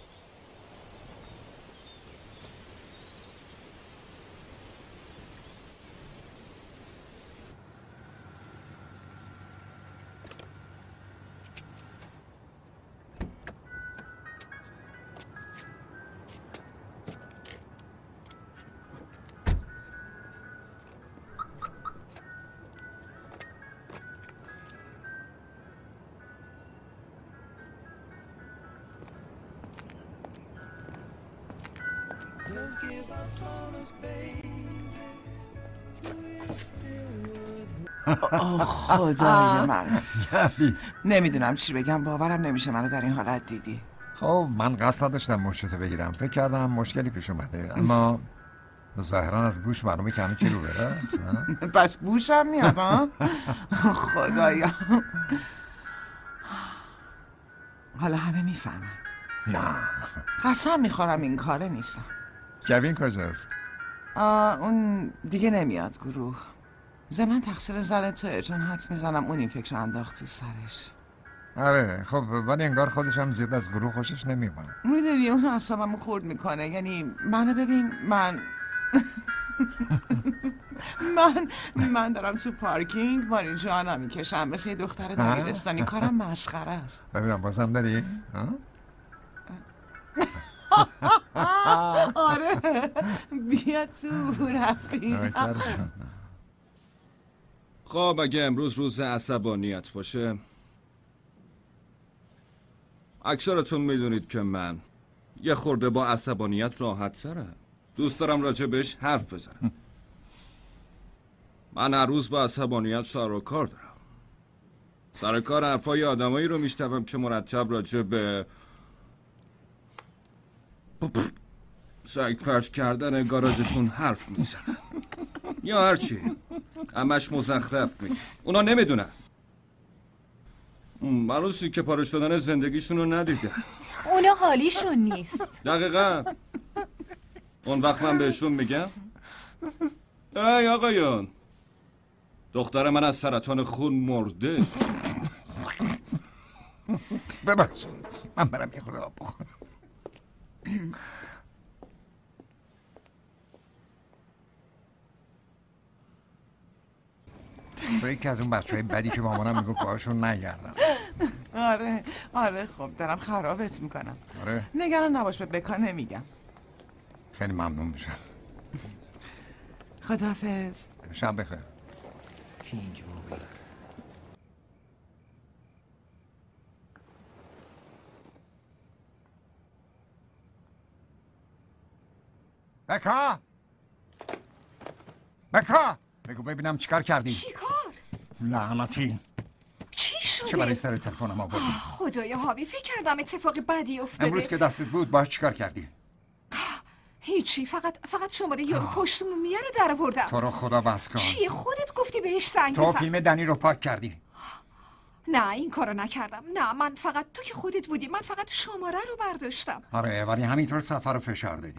Speaker 10: خدای من نمیدونم چی بگم، باورم نمیشه منو در این حالت دیدی.
Speaker 2: خب من قصد نداشتم مشتتو بگیرم، فکر کردم مشکلی پیش اومده، اما ظاهرا از بوش معلومه که همه کیلو بره.
Speaker 10: پس بوشم میاد ها. خدایا حالا همه میفهمن.
Speaker 2: نه
Speaker 10: قسم میخورم این کاره نیستم.
Speaker 2: کوین کجاست؟
Speaker 10: اون دیگه نمیاد گروه. ضمن تقصیر زن توه، چون حدس میزنم اون این فکر انداخت تو سرش.
Speaker 2: آره خب ولی انگار خودش هم زیاد از گروه خوشش نمیاد.
Speaker 10: میدونی اون اعصابمو خورد میکنه. یعنی منو ببین، من دارم تو پارکینگ مارین جانا میکشم مثل یه دختر دبیرستانی. کارم مسخره است.
Speaker 2: ببینم بازم داری؟
Speaker 10: آره بیا تو رفیق.
Speaker 9: خب اگه امروز روز عصبانیت باشه، اکثرتون میدونید که من یه خورده با عصبانیت راحت ترم. دوست دارم راجع بهش حرف بزنم. من هر روز با عصبانیت سر و کار دارم. سر کار حرفای آدمایی رو میشنوم که مرتب راجع به سگ فرش کردن گاراژشون حرف میزنن یا هرچی، همش مزخرف میگه. اونا نمیدونن، منو سیکه پاره شدن زندگیشون رو ندیدن.
Speaker 13: اونا حالیشون نیست.
Speaker 9: دقیقا. اون وقت من بهشون میگم ای آقایون، دختر من از سرطان خون مرده.
Speaker 2: ببخش من برم یه خورده آب بخورم. تو یکی از اون بچه‌های بدی که مامانم میگه باهاشون نگردم.
Speaker 10: آره خب دارم خرابت میکنم.
Speaker 2: آره
Speaker 10: نگران نباش، به بکا نمیگم.
Speaker 2: خیلی ممنون میشم.
Speaker 10: خداحافظ.
Speaker 2: شب بخیر. بکا بگو ببینم چیکار کردی؟
Speaker 4: چیکار؟
Speaker 2: لعنتی
Speaker 4: چی شده؟
Speaker 2: چه برای سر تلفنم آوردی؟
Speaker 4: خدایا هاوی، فکر کردم اتفاق بدی افتاده.
Speaker 2: امروز که دستت بود باش چیکار کردی؟
Speaker 4: هیچی، فقط شماره یارو پشتمون میه رو در آوردم.
Speaker 2: تو رو خدا بس کن.
Speaker 4: چیه خودت گفتی بهش زنگ
Speaker 2: تو
Speaker 4: بزن؟
Speaker 2: فیلم دنی رو پاک کردی.
Speaker 4: نه این کارو نکردم. نه من فقط، تو که خودت بودی، من فقط شماره رو برداشتم.
Speaker 2: آره ولی همینطور سفر رو فشار دادی.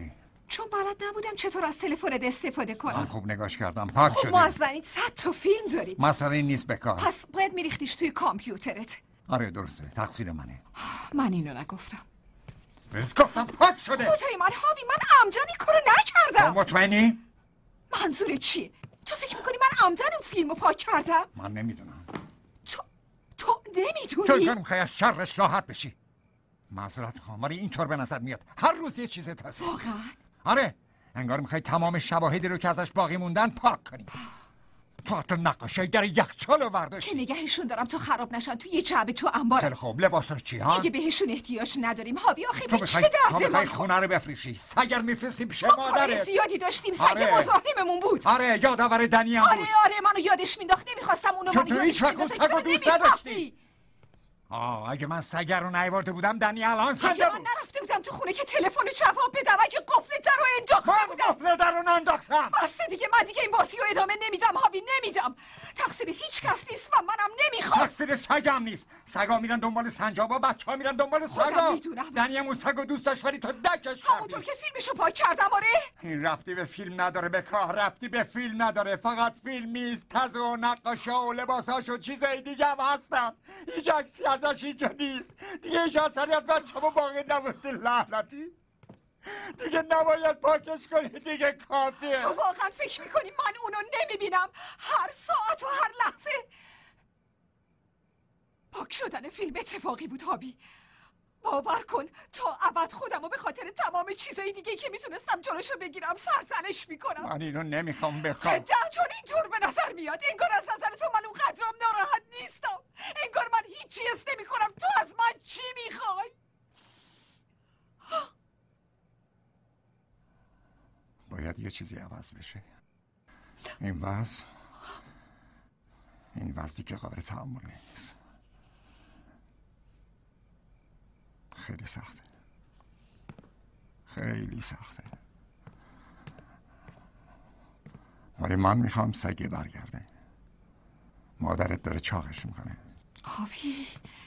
Speaker 4: چون بلد نبودم چطور از تلفنت استفاده کنم.
Speaker 2: من خوب نگاش کردم، پاک
Speaker 4: خب
Speaker 2: شده.
Speaker 4: ما از زنید 100 تا فیلم داریم.
Speaker 2: مسئله این نیست بکار.
Speaker 4: پس باید میریختیش توی کامپیوترت.
Speaker 2: آره درسته، تقصیر منه.
Speaker 4: من اینو نگفتم.
Speaker 2: گفتم پاک شده.
Speaker 4: خدای من هاوی، من عمدن این کارو نکردم.
Speaker 2: تو مطمئنی؟
Speaker 4: منظورت چیه؟ تو فکر میکنی من عمدن اون فیلمو پاک کردم؟
Speaker 2: من نمیدونم.
Speaker 4: تو نمیدونی؟
Speaker 2: تو جان میخوای از شرش راحت بشی. معذرت میخوام ولی اینطور به نظر میاد هر روز یه چیز تازه.
Speaker 4: واقعا؟
Speaker 2: آره، انگار میخوای تمام شواهدی رو که ازش باقی موندن پاک کنی. تو حتی نقاشی در یخچالو ورداشتی
Speaker 4: که نگهشون دارم تا خراب نشن تو یه جعبه تو انبار.
Speaker 2: خیلی خوب، لباساش چی ها؟
Speaker 4: دیگه بهشون احتیاج نداریم. هاوی آخه
Speaker 2: تو
Speaker 4: به چه
Speaker 2: میخوای
Speaker 4: درد من
Speaker 2: خونه رو بفروشی، سگر میفرستی پیش
Speaker 4: کار
Speaker 2: مادرت.
Speaker 4: زیادی داشتیم، سگ
Speaker 2: آره.
Speaker 4: مزاحممون بود.
Speaker 2: آره، یادآور دنی هم بود.
Speaker 4: آره منو یادش مینداخت، نمیخواستم اونو
Speaker 2: چون
Speaker 4: منو
Speaker 2: تو
Speaker 4: یادش
Speaker 2: هیچ وقت اون
Speaker 4: میندازه.
Speaker 2: سگو دوست نداشتی. اگه من سگر رو نیاورده بودم دنی الان زنده
Speaker 4: اگه
Speaker 2: بود.
Speaker 4: من نرفته بودم تو خونه که تلفن رو جواب بدم، اگه قفل در رو انداخته بودم.
Speaker 2: قفل در رو ننداختم.
Speaker 4: بسته دیگه، من دیگه این بازی رو ادامه نمیدم هاوی، نمیدم. تقصیر هیچ کس نیست و منم نمیخوام.
Speaker 2: تقصیر سگم نیست. سگا میرن دنبال سنجابا، بچه‌ها میرن دنبال
Speaker 4: خودم
Speaker 2: سگا.
Speaker 4: میدونم.
Speaker 2: دنی هم اون سگو دوست داشت ولی تو دکش
Speaker 4: همونطور که فیلمشو پاک کردم. آره
Speaker 2: این ربطی به فیلم نداره بکار، ربطی به فیلم نداره. فقط فیلم نیست، تزه و نقاشا و لباساش و چیزای دیگه هم هستن. هیچ عکسی ازش اینجا نیست. دیگه هیچ اثری از بچه‌مو باقی نمونده. لعنتی دیگه نباید پاکش کنی، دیگه کافیه.
Speaker 4: تو واقعا فکر میکنی من اونو نمیبینم؟ هر ساعت و هر لحظه. پاک شدن فیلم اتفاقی بود هاوی. باور کن تا ابد خودمو به خاطر تمام چیزای دیگه که میتونستم جلوشو بگیرم سرزنش میکنم.
Speaker 2: من اینو نمیخوام بخوام.
Speaker 4: جدا چون اینطور به نظر میاد انگار از نظر تو من اونقدرام ناراحت نیستم. انگار من هیچی حس نمیکنم. تو از من چی میخوای؟
Speaker 2: باید یه چیزی عوض بشه. این وضعی که قابل تحمل نیست. خیلی سخته، خیلی سخته. ولی من میخوام سگه برگرده. مادرت داره چاقش میکنه.
Speaker 4: هاوی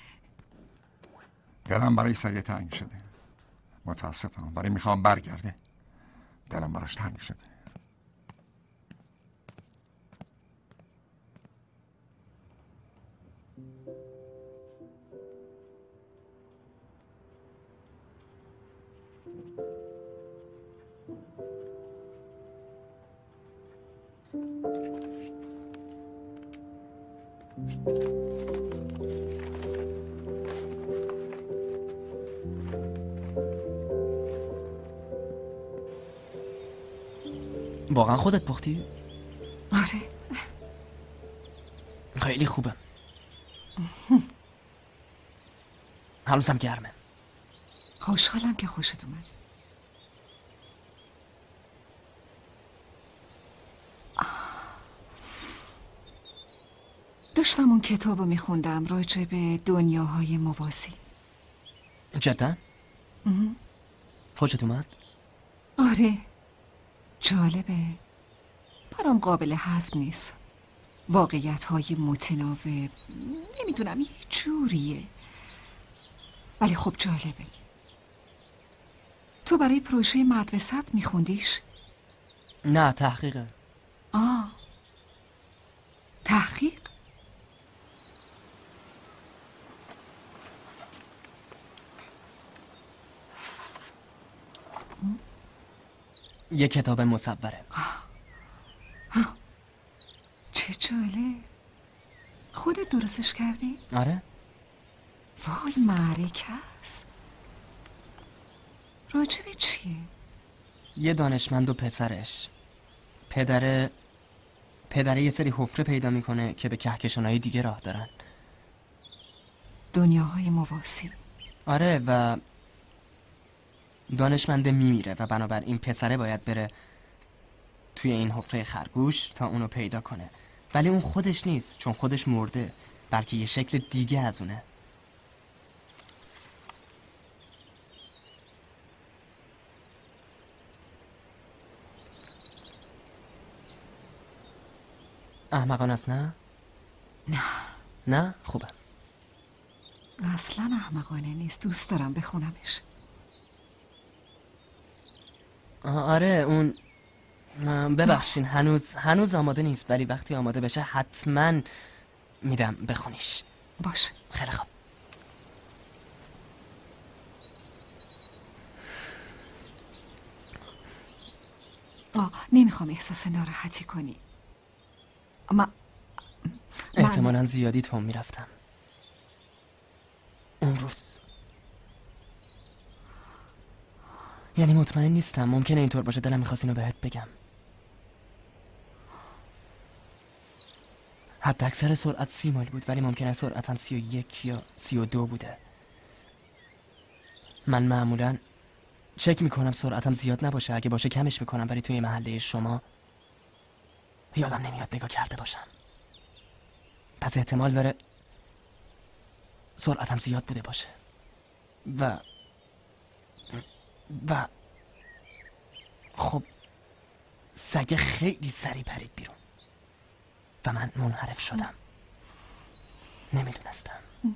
Speaker 2: دلم برای سگه تنگ شده. متاسفم ولی میخوام برگرده. دلم براش تنگ شده.
Speaker 16: واقعا خودت پختی؟
Speaker 4: آره
Speaker 16: خیلی خوبه. هنوزم گرمه.
Speaker 4: خوشحالم که خوشت اومد. داشتم اون کتابو میخوندم راجع به دنیاهای موازی.
Speaker 16: جدا؟ خوشت اومد؟
Speaker 4: آره جالبه، برام قابل هضم نیست. واقعیت‌های متناوب، نمیدونم یه جوریه، ولی خب جالبه. تو برای پروژه مدرسه‌ت میخوندیش؟
Speaker 16: نه تحقیقه.
Speaker 4: تحقیق؟
Speaker 16: یه کتاب مصوره.
Speaker 4: چه جالب. خودت درستش کردی؟
Speaker 16: آره.
Speaker 4: وای معرکه است. راجب چیه؟
Speaker 16: یه دانشمند و پسرش، پدره یه سری حفره پیدا میکنه که به کهکشانهای دیگه راه دارن.
Speaker 4: دنیاهای موازی.
Speaker 16: آره و دانشمند میمیره و بنابراین پسره باید بره توی این حفره خرگوش تا اونو پیدا کنه، ولی اون خودش نیست چون خودش مرده، بلکه یه شکل دیگه از اونه. احمقانه است نه؟ نه؟ خوبه.
Speaker 4: اصلا احمقانه نیست، دوست دارم بخونمش.
Speaker 16: آره اون ببخشین هنوز آماده نیست، ولی وقتی آماده بشه حتما میدم بخونیش.
Speaker 4: باشه.
Speaker 16: خیلی خوب.
Speaker 4: نمیخوام احساس ناراحتی کنی.
Speaker 16: احتمالاً زیادی تو میرفتم اون روز. یعنی مطمئن نیستم، ممکنه اینطور باشه. دلم میخواست اینو بهت بگم. حد اکثر سرعت 30 مایل بود، ولی ممکنه سرعتم 31 یا 32 بوده. من معمولاً چک میکنم سرعتم زیاد نباشه، اگه باشه کمش میکنم، ولی توی محله شما یادم نمیاد نگاه کرده باشم. پس احتمال داره سرعتم زیاد بوده باشه و خب سگه خیلی سریع پرید بیرون و من منحرف شدم. نمیدونستم.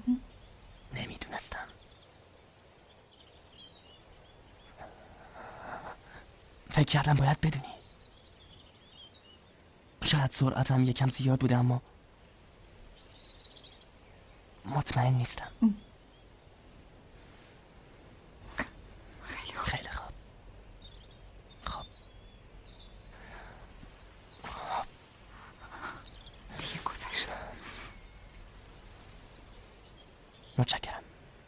Speaker 16: فکر کردم باید بدونی. شاید سرعتم یکم زیاد بوده، اما مطمئن نیستم. خیلی خوب.
Speaker 4: دیگه گذشته.
Speaker 16: متشکرم.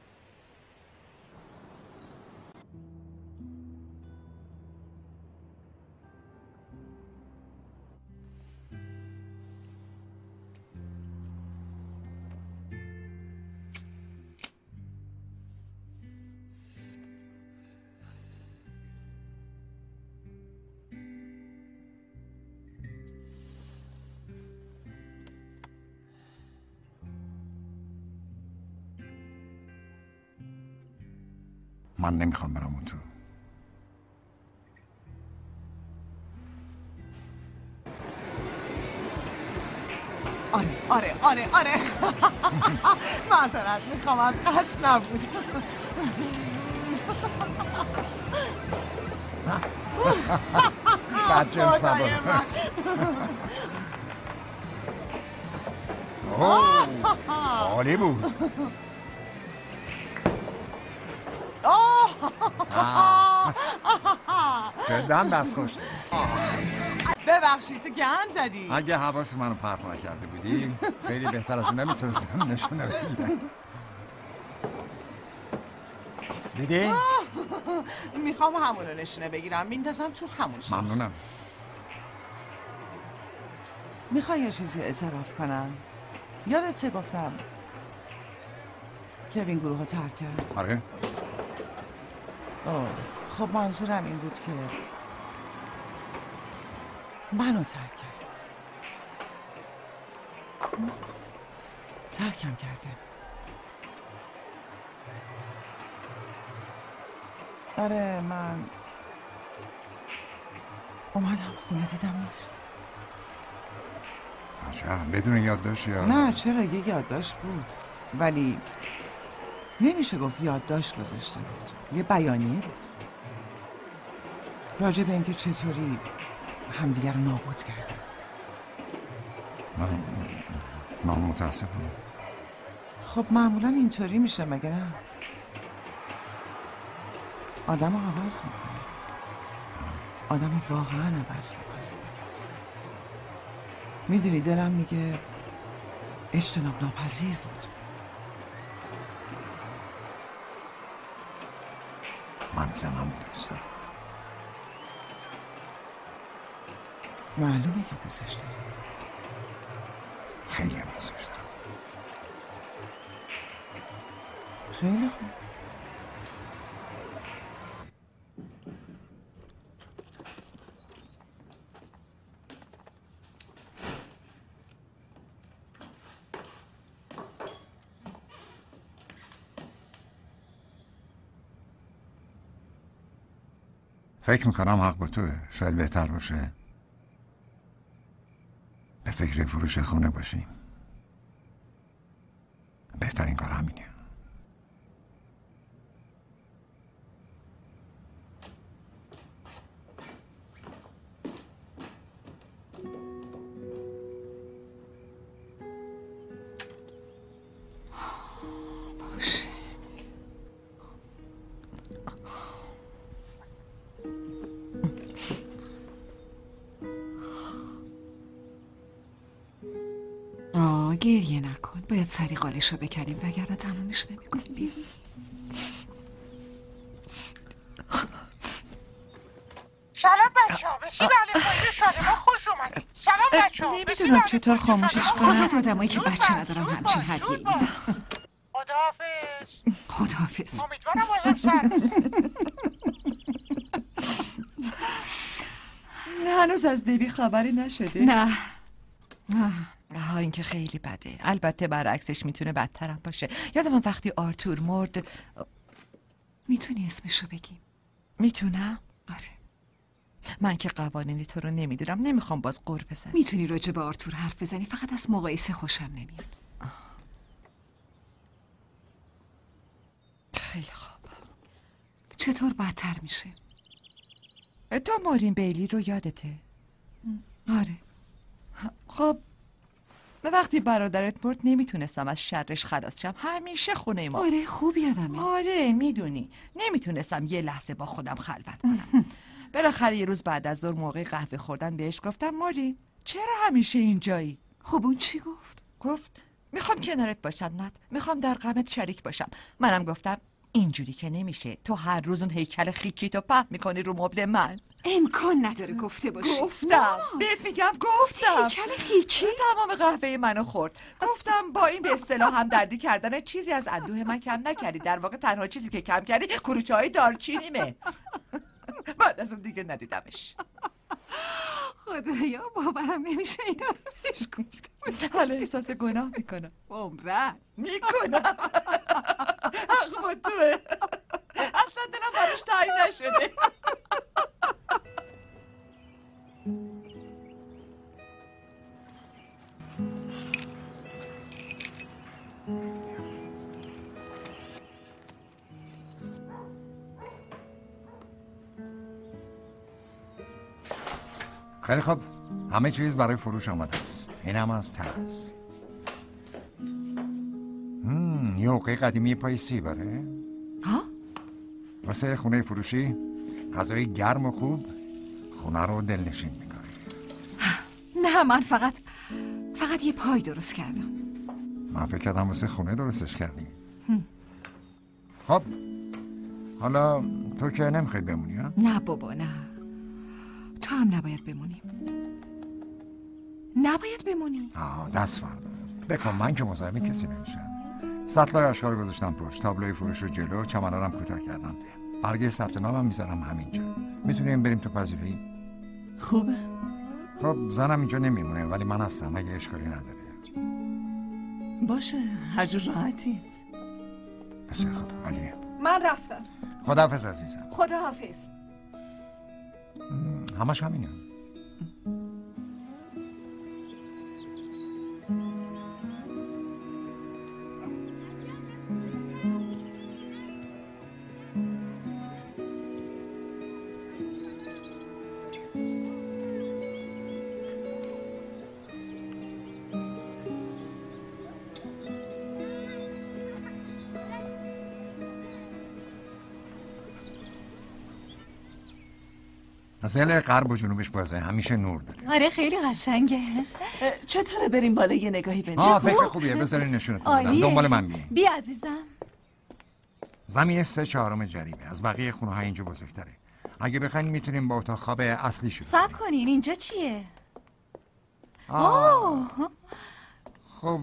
Speaker 2: من نمیخوام برم اون تو.
Speaker 10: آره معذرت میخوام، از قصد نبود.
Speaker 2: بچه استبا. عالی بود. جدا دست خوش.
Speaker 10: ببخشید تو گند زدی.
Speaker 2: اگه حواس منو پرت نکرده بودی خیلی بهتر از این نمیتونستم نشونه بگیرم. دیدی؟
Speaker 10: میخوام همونو نشونه بگیرم، میندازم تو همون.
Speaker 2: ممنونم.
Speaker 10: میخوای یه چیزی اعتراف کنم؟ یادت چه گفتم کوین گروه رو ترک کرد؟
Speaker 2: آره.
Speaker 10: خب منظورم این بود که منو ترک کرد. ترکم کرده. آره من اومدم خونه دیدم نیست.
Speaker 2: عجب. بدون یادداشت یا؟
Speaker 10: نه چرا، یه یادداشت بود، ولی نمیشه گفت یادداشت گذاشته بود، یه بیانیه بود راجع به اینکه چطوری همدیگر رو نابود کردن.
Speaker 2: من متاسفم.
Speaker 10: خب معمولا اینطوری میشه مگه نه؟ آدم رو عوض میکنه، آدم رو واقعا عوض میکنه. میدونی دلم میگه اجتناب ناپذیر بود.
Speaker 2: من زنم دوست دارم.
Speaker 10: معلومه که دوستش داری.
Speaker 2: خیلی هم دوستش دارم.
Speaker 10: خیلی خوب.
Speaker 2: فکر میکنم حق با توه. شاید بهتر باشه به فکر فروش خونه باشیم. بهترین کار همینه.
Speaker 4: گریه نکن. باید سری قالشو بکنیم وگرنه تمومش نمی‌کنیم. بیا.
Speaker 17: سلام بچه‌ها، به سیب علیخانی شادمان خوش اومدید. سلام بچه‌ها.
Speaker 3: نمیدونم چطور خاموشش کنم.
Speaker 4: فقط آدمایی که بچه ندارم همچین هدیه‌ای میدن.
Speaker 17: خداحافظ.
Speaker 4: خداحافظ.
Speaker 17: امیدوارم بازم سر بزنید.
Speaker 3: هنوز از دیوی خبری نشده؟
Speaker 4: نه.
Speaker 3: این که خیلی بده. البته برعکسش میتونه بدترم باشه. یادم وقتی آرتور مرد.
Speaker 4: میتونی اسمشو بگیم؟
Speaker 3: میتونم؟
Speaker 4: آره.
Speaker 3: من که قوانین تو رو نمیدونم، نمیخوام باز قور بزنم.
Speaker 4: میتونی راجع به آرتور حرف بزنی، فقط از مقایسه خوشم نمیاد.
Speaker 3: خیلی خوب.
Speaker 4: چطور بدتر میشه؟
Speaker 3: تو مارین بیلی رو یادته؟
Speaker 4: آره.
Speaker 3: خب وقتی برادرت مرد نمیتونستم از شرش خلاص شم. همیشه خونه ما.
Speaker 4: آره خوب یادمه.
Speaker 3: آره میدونی نمیتونستم یه لحظه با خودم خلوت کنم. بالاخره یه روز بعد از ظهر موقع قهوه خوردن بهش گفتم مارین چرا همیشه اینجایی؟
Speaker 4: خب اون چی گفت؟
Speaker 3: گفت میخوام کنارت باشم نت، میخوام در غمت شریک باشم. منم گفتم اینجوری که نمیشه، تو هر روز اون هیکل خیکیتو پهن میکنی رو مبل من.
Speaker 4: امکان نداره گفته باشی.
Speaker 3: گفتم بهت میگم گفتم.
Speaker 4: هیکل خیکی؟
Speaker 3: تمام قهوه منو خورد. گفتم با این به اصطلاح هم دردی کردن چیزی از اندوه من کم نکردی. در واقع تنها چیزی که کم کردی کلوچه های دارچینیمه. بعد از اون دیگه ندیدمش.
Speaker 4: خدایا باورم نمیشه اینا رو پیش گفته.
Speaker 3: حالا احساس گناه میکنم.
Speaker 4: عمرن
Speaker 3: میکنم. حق با توه. اصلا دلم براش تایی نشده.
Speaker 2: خیلی خوب، همه چیز برای فروش آمده است. این هم از ترس. یه حقه قدیمی پای سیباره.
Speaker 4: ها؟
Speaker 2: واسه خونه فروشی غذای گرم و خوب خونه رو دلنشین میکنه.
Speaker 4: نه من فقط یه پای درست کردم.
Speaker 2: من فکر کردم واسه خونه درستش کردی. خب حالا تو که نمیخوای بمونی ها؟
Speaker 4: نه بابا نه، تو هم نباید بمونی. نباید بمونی.
Speaker 2: دست فردا بکن، من که مزاحم کسی نمیشم. سطلای اشکال گذاشتم پشت، تابلوی فروش رو جلو، چمنارم کوتاه کردم، برگه ثبت نامم میذارم همینجا. میتونیم بریم تو پذیرایی؟
Speaker 8: خوبه.
Speaker 2: خب زنم اینجا نمیمونه ولی من هستم اگه اشکالی نداره.
Speaker 8: باشه هر جور راحتی.
Speaker 2: بسیار خوب عالیه.
Speaker 4: من رفتم.
Speaker 2: خداحافظ عزیزم.
Speaker 4: خداحافظ.
Speaker 2: همش همینه. زل غرب و جنوبش بازه، همیشه نور داره.
Speaker 13: آره خیلی قشنگه.
Speaker 8: چطوره بریم بالا یه نگاهی بندازیم؟
Speaker 2: فکر خوبیه، بذارین نشونت بدم.
Speaker 13: عالیه.
Speaker 2: دنبال من بیاین.
Speaker 13: بیا عزیزم.
Speaker 2: زمین 3/4 جریمه، از بقیه خونه ها اینجا بزرگتره. اگه بخواین میتونیم با اتاق خواب اصلی شروع
Speaker 13: صبر کنین، اینجا چیه؟
Speaker 2: خب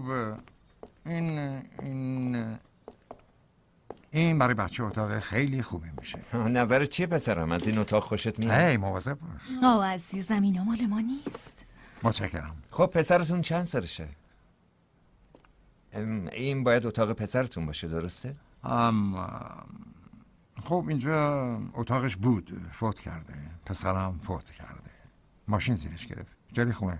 Speaker 2: این برای بچه اتاق خیلی خوبه میشه.
Speaker 5: نظرت چیه پسرم؟ از این اتاق خوشت میاد؟
Speaker 2: هی مواظب باش.
Speaker 13: عزیزم اینا مال ما نیست.
Speaker 2: متشکرم.
Speaker 5: خب پسرتون چند سالشه؟ این باید اتاق پسرتون باشه درسته؟
Speaker 2: خب اینجا اتاقش بود، فوت کرده. پسرم فوت کرده، ماشین زیرش گرفت. جلی خونه.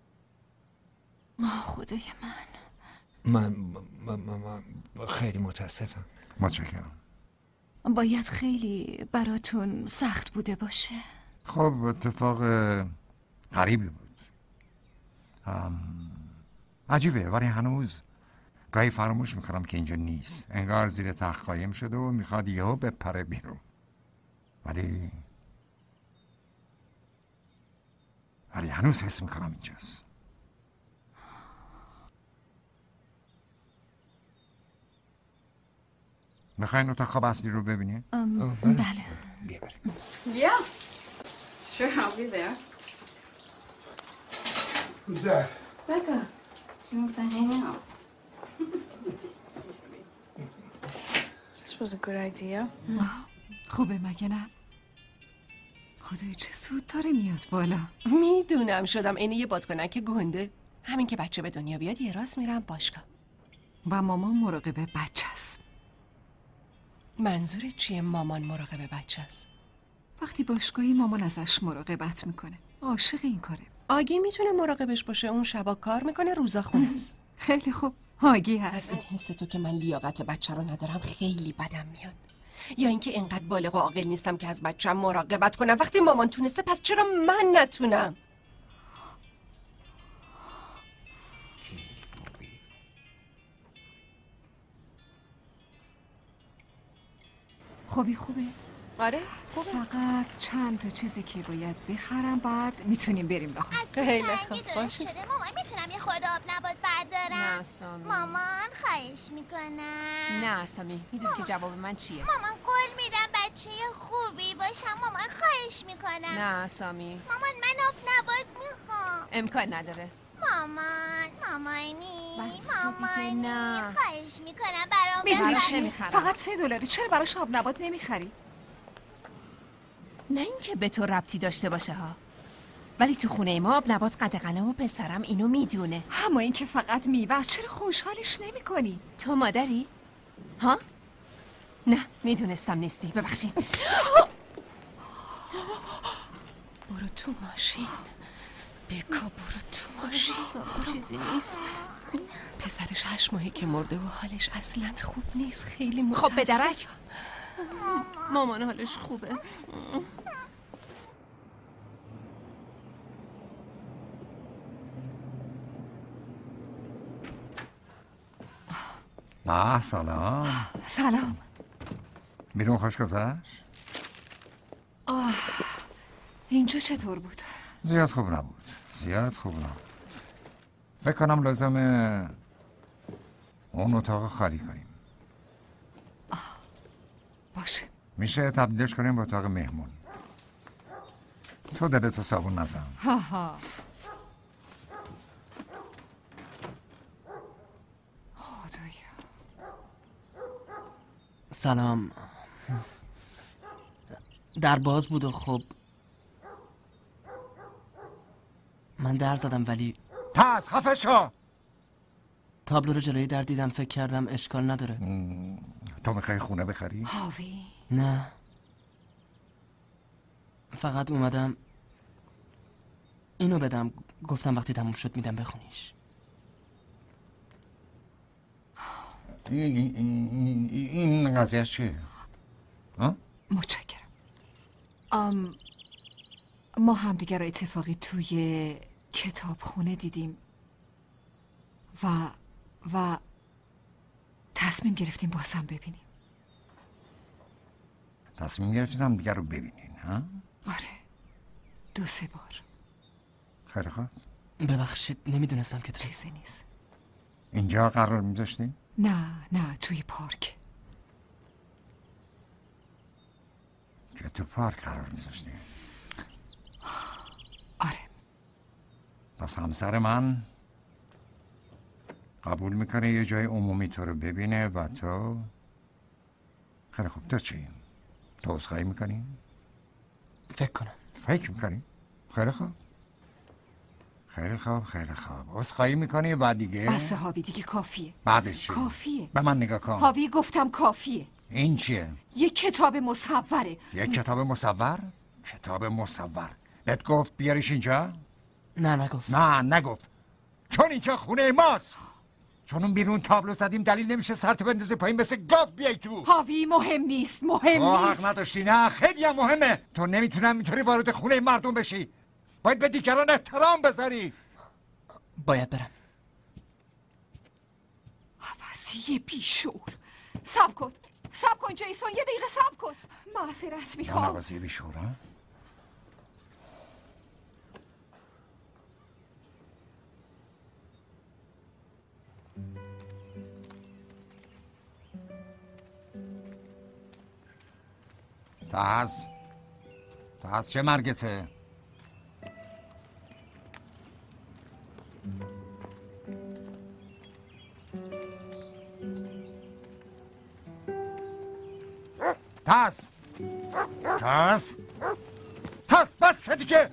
Speaker 13: خدای من
Speaker 5: خیلی متاسفم.
Speaker 2: متشکرم.
Speaker 13: باید خیلی براتون سخت بوده باشه.
Speaker 2: خب اتفاق غریبی بود. عجیبه ولی هنوز گاهی فراموش میکنم که اینجا نیست. انگار زیر تخت قایم شده و میخواد یهو بپره بیرون. ولی هنوز حس میکنم اینجاست. میخواین اتاق خواب اصلی رو ببینید؟
Speaker 13: بله.
Speaker 2: بیا بریم.
Speaker 15: Yeah. Sure, I'll be there.
Speaker 18: Who's that?
Speaker 15: Becca. She wants to hang out. This was a good idea.
Speaker 4: خوبه مگه نه؟ خدای چه سود داره میاد بالا.
Speaker 15: میدونم شدم اینه یه بادکنک گنده. همین که بچه به دنیا بیاد یه راست میرم باشگاه.
Speaker 4: و مامان مراقب بچه است.
Speaker 15: منظورت چیه مامان مراقب بچه است؟
Speaker 4: وقتی باشگاهی مامان ازش مراقبت میکنه. عاشق این کاره.
Speaker 15: آگی میتونه مراقبش باشه، اون شبا کار میکنه روزا خونه است.
Speaker 4: خیلی خوب. آگی هست.
Speaker 15: از این حس تو که من لیاقت بچه رو ندارم خیلی بدم میاد. یا اینکه اینقدر بالغ و عاقل نیستم که از بچه‌م مراقبت کنم. وقتی مامان تونسته پس چرا من نتونم؟
Speaker 4: خوبه؟
Speaker 15: آره خوبه.
Speaker 4: فقط چند تا چیزی که باید بخرم بعد میتونیم بریم بخوریم.
Speaker 15: خیلی خوب باشه.
Speaker 19: مامان میتونم یه خورده آب نبات بردارم؟
Speaker 20: نه سامی.
Speaker 19: مامان خواهش میکنم.
Speaker 20: نه سامی، میدونی که جواب من چیه؟
Speaker 19: مامان قول میدم بچه خوبی باشم. مامان خواهش میکنم.
Speaker 20: نه سامی.
Speaker 19: مامان من آب نبات میخوام.
Speaker 20: امکان نداره.
Speaker 19: مامانی خواهش میکنم برام
Speaker 4: میدونی
Speaker 19: ببر.
Speaker 4: چی؟ فقط $3. چرا براش آب نبات نمیخری؟
Speaker 20: نه اینکه به تو ربطی داشته باشه ها، ولی تو خونه ما آب نبات قدغنه و پسرم اینو میدونه.
Speaker 4: اما اینکه فقط میوه، چرا خوشحالش نمیکنی؟
Speaker 20: تو مادری؟ ها؟ نه میدونستم نیستی، ببخشید.
Speaker 15: برو تو ماشین. بکا برو تو ماشین.
Speaker 20: چیزی نیست.
Speaker 15: پسرش 8 ماهه که مرده و حالش اصلا خوب نیست. خیلی متاسفم.
Speaker 20: خب به درک. مامان حالش خوبه.
Speaker 2: سلام. بیرون خوش گذشت؟
Speaker 4: اینجا چطور بود؟
Speaker 2: زیاد خوب نبود. فکر کنم لازمه اون اتاق خالی کنیم.
Speaker 4: باشه.
Speaker 2: میشه تبدیلش کنیم به اتاق مهمون. تو دلتو صابون نزن.
Speaker 4: خدایا.
Speaker 16: سلام. در باز بود و خب من در زدم ولی
Speaker 2: پس خفه شو.
Speaker 16: تابلو رو جلوی در دیدم، فکر کردم اشکال نداره.
Speaker 2: تو میخوای خونه بخری؟
Speaker 4: هاوی.
Speaker 16: نه فقط اومدم اینو بدم، گفتم وقتی تموم شد میدم بخونیش.
Speaker 2: این قضیهش چیه؟
Speaker 4: متشکرم. ما هم دیگر اتفاقی توی کتابخونه دیدیم و تصمیم گرفتیم بازم ببینیم.
Speaker 2: تصمیم گرفتید هم دیگر رو ببینین ها؟
Speaker 4: آره 2-3 بار.
Speaker 2: خیلی خوب.
Speaker 16: ببخشید نمیدونستم که
Speaker 4: چیزی نیست.
Speaker 2: اینجا قرار میذاشتین؟
Speaker 4: نه توی پارک.
Speaker 2: که تو پارک قرار میذاشتین؟
Speaker 4: آره.
Speaker 2: پس همسر من قبول میکنه یه جای عمومی تو رو ببینه و تو خیلی خوب. تو چی؟ تو عذرخواهی میکنی؟ فکر میکنی؟ خیلی خوب. عذرخواهی میکنی و بعد دیگه؟
Speaker 4: بسه هاوی دیگه کافیه.
Speaker 2: بعدش چی؟
Speaker 4: کافیه.
Speaker 2: به من نگاه کن.
Speaker 4: هاوی گفتم کافیه.
Speaker 2: این چیه؟
Speaker 4: یه کتاب مصوره.
Speaker 2: یه کتاب مصور؟ کتاب مصور بهت گفت بیاریش اینجا؟
Speaker 16: نه
Speaker 2: نگفت. چون اینجا خونه ماست. چون اون بیرون تابلو زدیم دلیل نمیشه سرتو بندازی پایین مثل گاف بیای تو.
Speaker 4: هاوی مهم نیست.
Speaker 2: حق نداشتی. نه خیلی هم مهمه. تو نمیتونم اینطوری وارد خونه مردم بشی. باید به دیگران احترام بذاری.
Speaker 16: باید برم.
Speaker 4: حوضی بیشور. صبر کن جیسون، یه دقیقه صبر کن. معذرت میخوام.
Speaker 2: حوضی بیشور ها؟ تاز چه مرگته؟ تاز بس دیگه.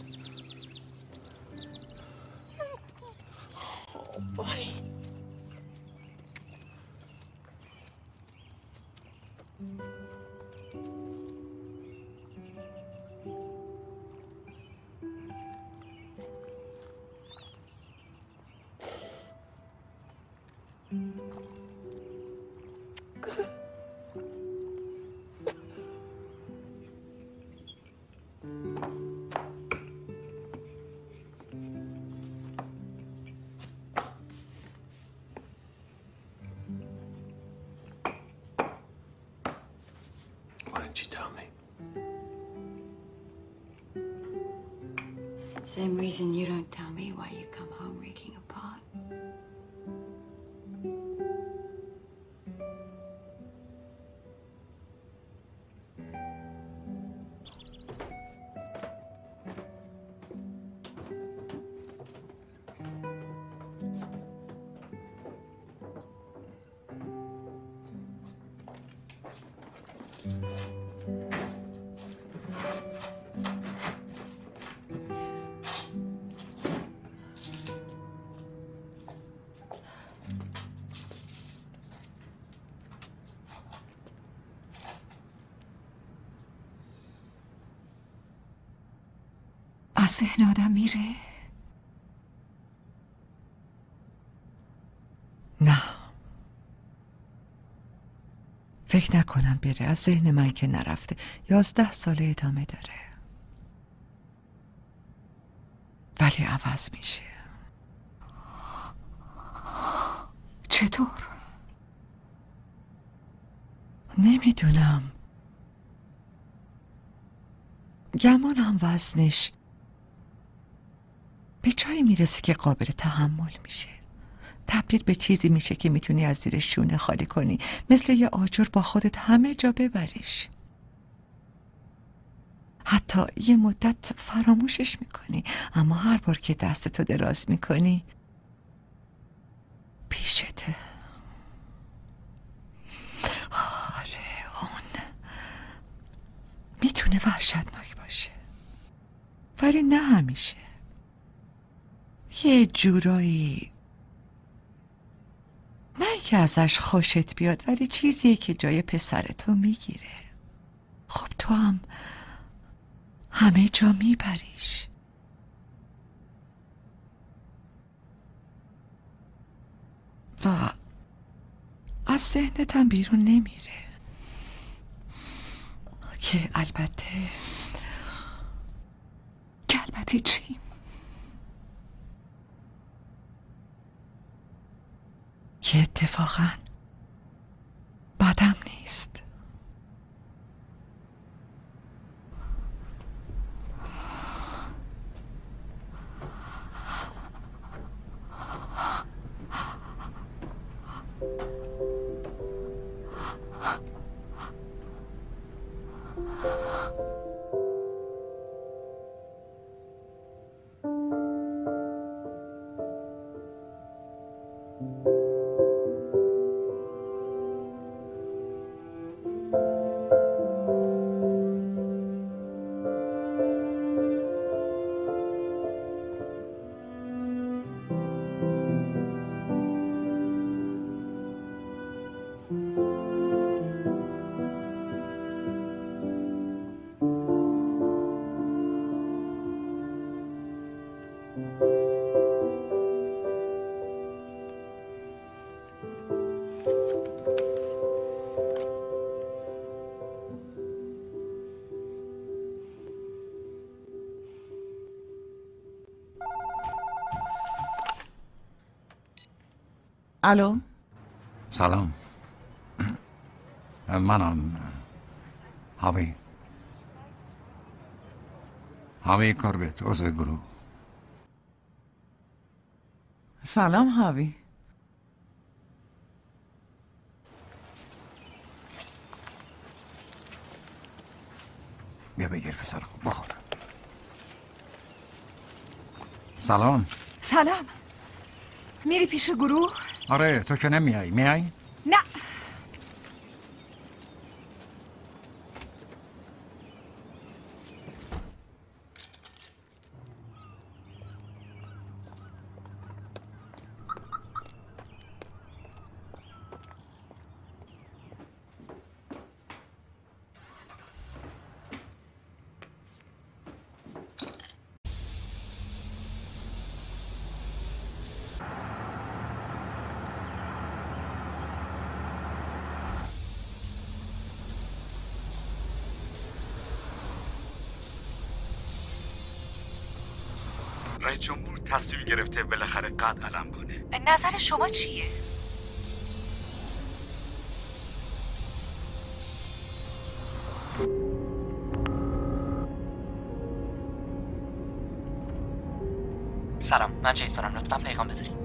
Speaker 6: Why didn't you tell me?
Speaker 7: Same reason you don't tell me why you come home reeking of pot.
Speaker 4: از ذهن آدم میره؟
Speaker 3: نه، فکر نکنم بره. از ذهن من که نرفته. 11 ساله ادامه داره، ولی عوض میشه.
Speaker 4: چطور؟
Speaker 3: نمیدونم. گمانم وزنش به جایی میرسه که قابل تحمل میشه. تبدیل به چیزی میشه که میتونی از زیر شونه خالی کنی، مثل یه آجر با خودت همه جا ببریش. حتی یه مدت فراموشش میکنی، اما هر بار که دستتو دراز میکنی پیشته. آره، اون میتونه وحشتناک باشه، ولی نه همیشه. یه جورایی نه که ازش خوشت بیاد، ولی چیزیه که جای پسرتو میگیره. خب تو هم همه جا میبریش. و از ذهنتم بیرون نمیره. که البته
Speaker 4: چی؟
Speaker 3: که اتفاقا بدم نیست. الو،
Speaker 2: سلام. منم هاوی کاربت، عضو گروه.
Speaker 10: سلام هاوی.
Speaker 2: پسر خوب بخور. سلام.
Speaker 4: سلام. میری پیش گروه؟
Speaker 2: آره تو که نمیای. میای؟
Speaker 4: نه.
Speaker 12: رئیس جمهور تصمیم گرفته بالاخره قد علم کنه.
Speaker 13: نظر شما چیه؟
Speaker 16: سلام، من جیسونم. لطفا پیغام بذارید.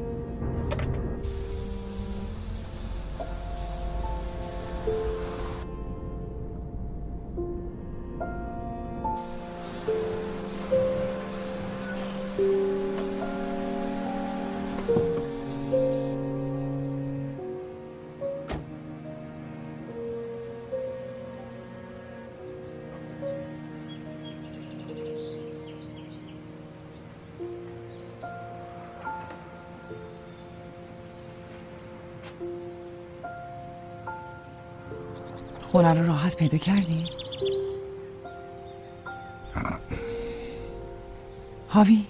Speaker 10: خونه رو راحت پیدا کردی؟ هاوی؟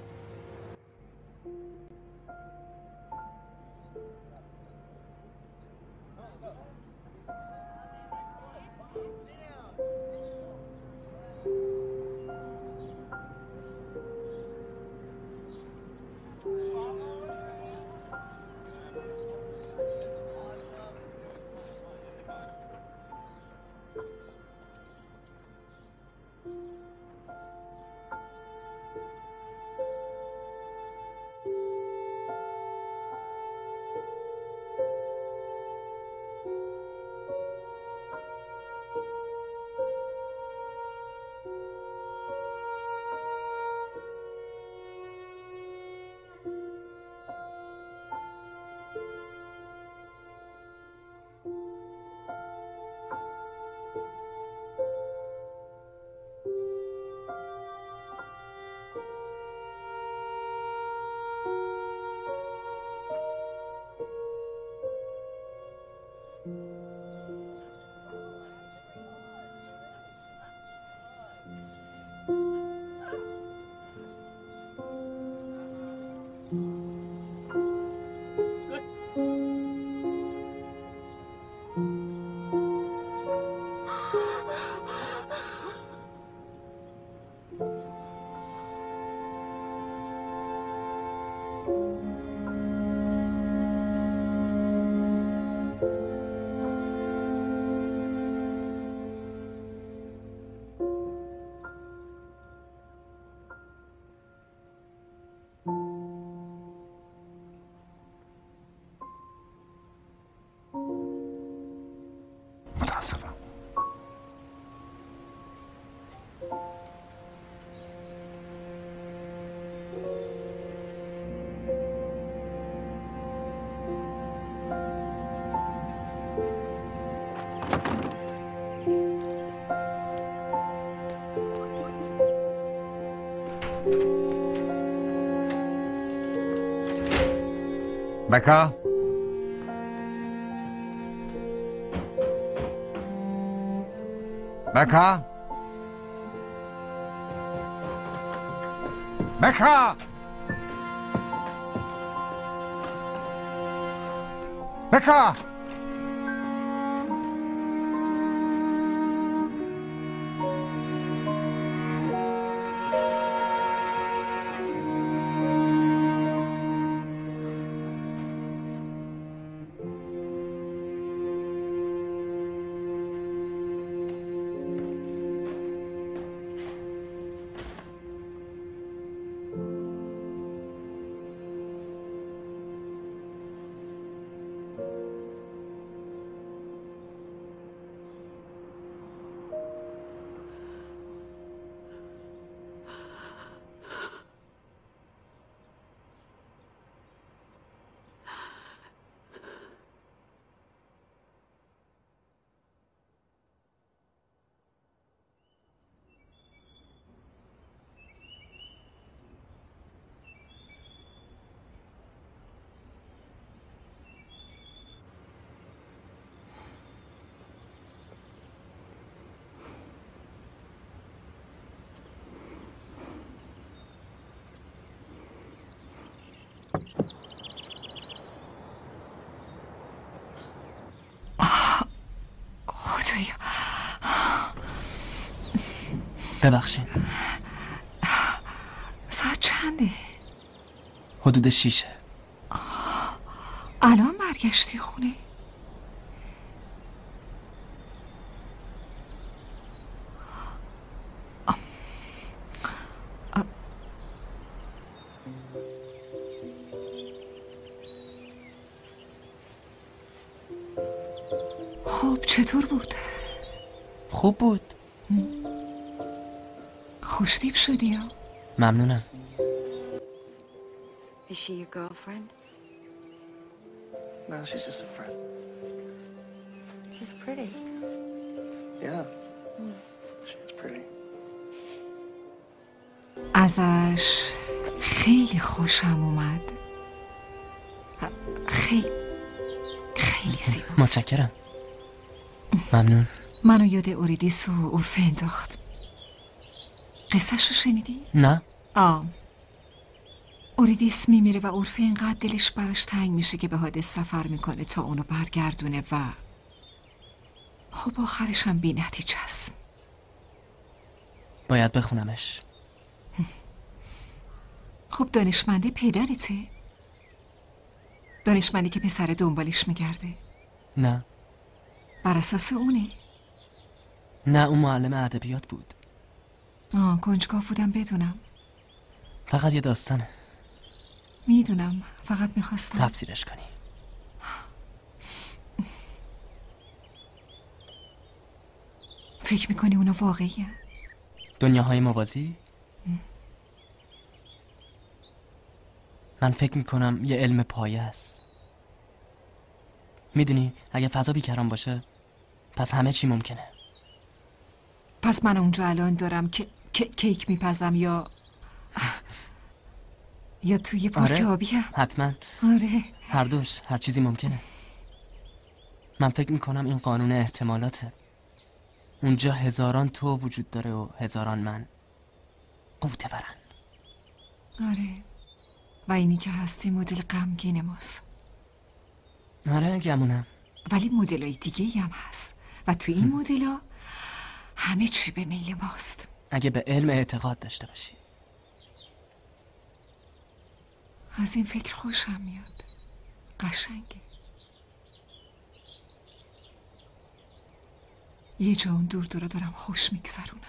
Speaker 2: متاسفم. بکا بکا بکا بکا
Speaker 16: ببخشید.
Speaker 4: ساعت چنده؟
Speaker 16: حدود 6.
Speaker 4: الان برگشتی خونه؟ خب چطور بود؟
Speaker 16: خوب بود.
Speaker 4: خوشتیپ شدی یا؟
Speaker 16: ممنونم.
Speaker 7: Is she your girlfriend?
Speaker 6: No, she's just a friend.
Speaker 7: She's pretty.
Speaker 6: Yeah. She's pretty.
Speaker 4: ازش خیلی خوشم اومد. خیلی زیباست.
Speaker 16: متشکرم. ممنون.
Speaker 4: منو یاد اوریدیس و اورفه انداخت. قصه‌شو شنیدی؟
Speaker 16: نه.
Speaker 4: اوریدیس میمیره و اورفه اینقدر دلش براش تنگ میشه که به هادس سفر میکنه تا اونو برگردونه و خب آخرش هم بی نتیجه است.
Speaker 16: باید بخونمش.
Speaker 4: خب دانشمنده پدرته؟ دانشمندی که پسر دنبالش میگرده؟
Speaker 16: نه.
Speaker 4: بر اساس اونه؟
Speaker 16: نه، اون معلم ادبیات بود.
Speaker 4: کنجکاو بودم بدونم.
Speaker 16: فقط یه داستانه.
Speaker 4: میدونم، فقط میخواستم
Speaker 16: تفسیرش کنی.
Speaker 4: فکر میکنی اونا واقعیه؟
Speaker 16: دنیاهای موازی؟ من فکر میکنم یه علم پایه است. میدونی اگه فضا بیکران باشه پس همه چی ممکنه.
Speaker 4: پس من اونجا الان دارم که کیک میپزم یا توی پارک آبی هم؟
Speaker 16: حتما.
Speaker 4: آره.
Speaker 16: هر دوش، هر چیزی ممکنه. من فکر میکنم این قانون احتمالاته. اونجا هزاران تو وجود داره و هزاران من. قوطه ورن.
Speaker 4: آره. و اینی که هستی مدل غمگین ماست.
Speaker 16: آره گمونم.
Speaker 4: ولی مدلای دیگه هم هست و توی این مدل‌ها همه چی به میل ماست.
Speaker 16: اگه به علم اعتقاد داشته باشی.
Speaker 4: از این فکر خوشم میاد. قشنگه. یه جا اون دور دورا دارم خوش میگذرونم.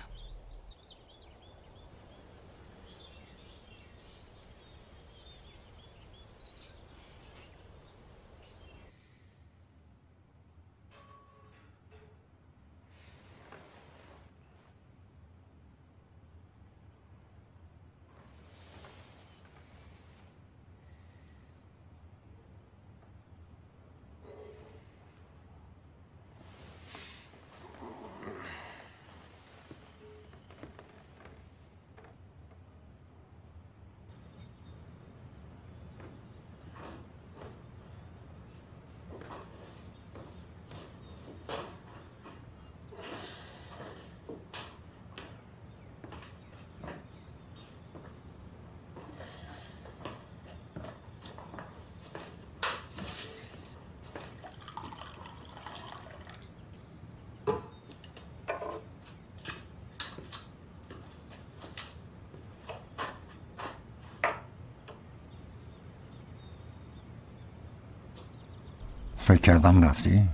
Speaker 2: فکر کردم رفتی؟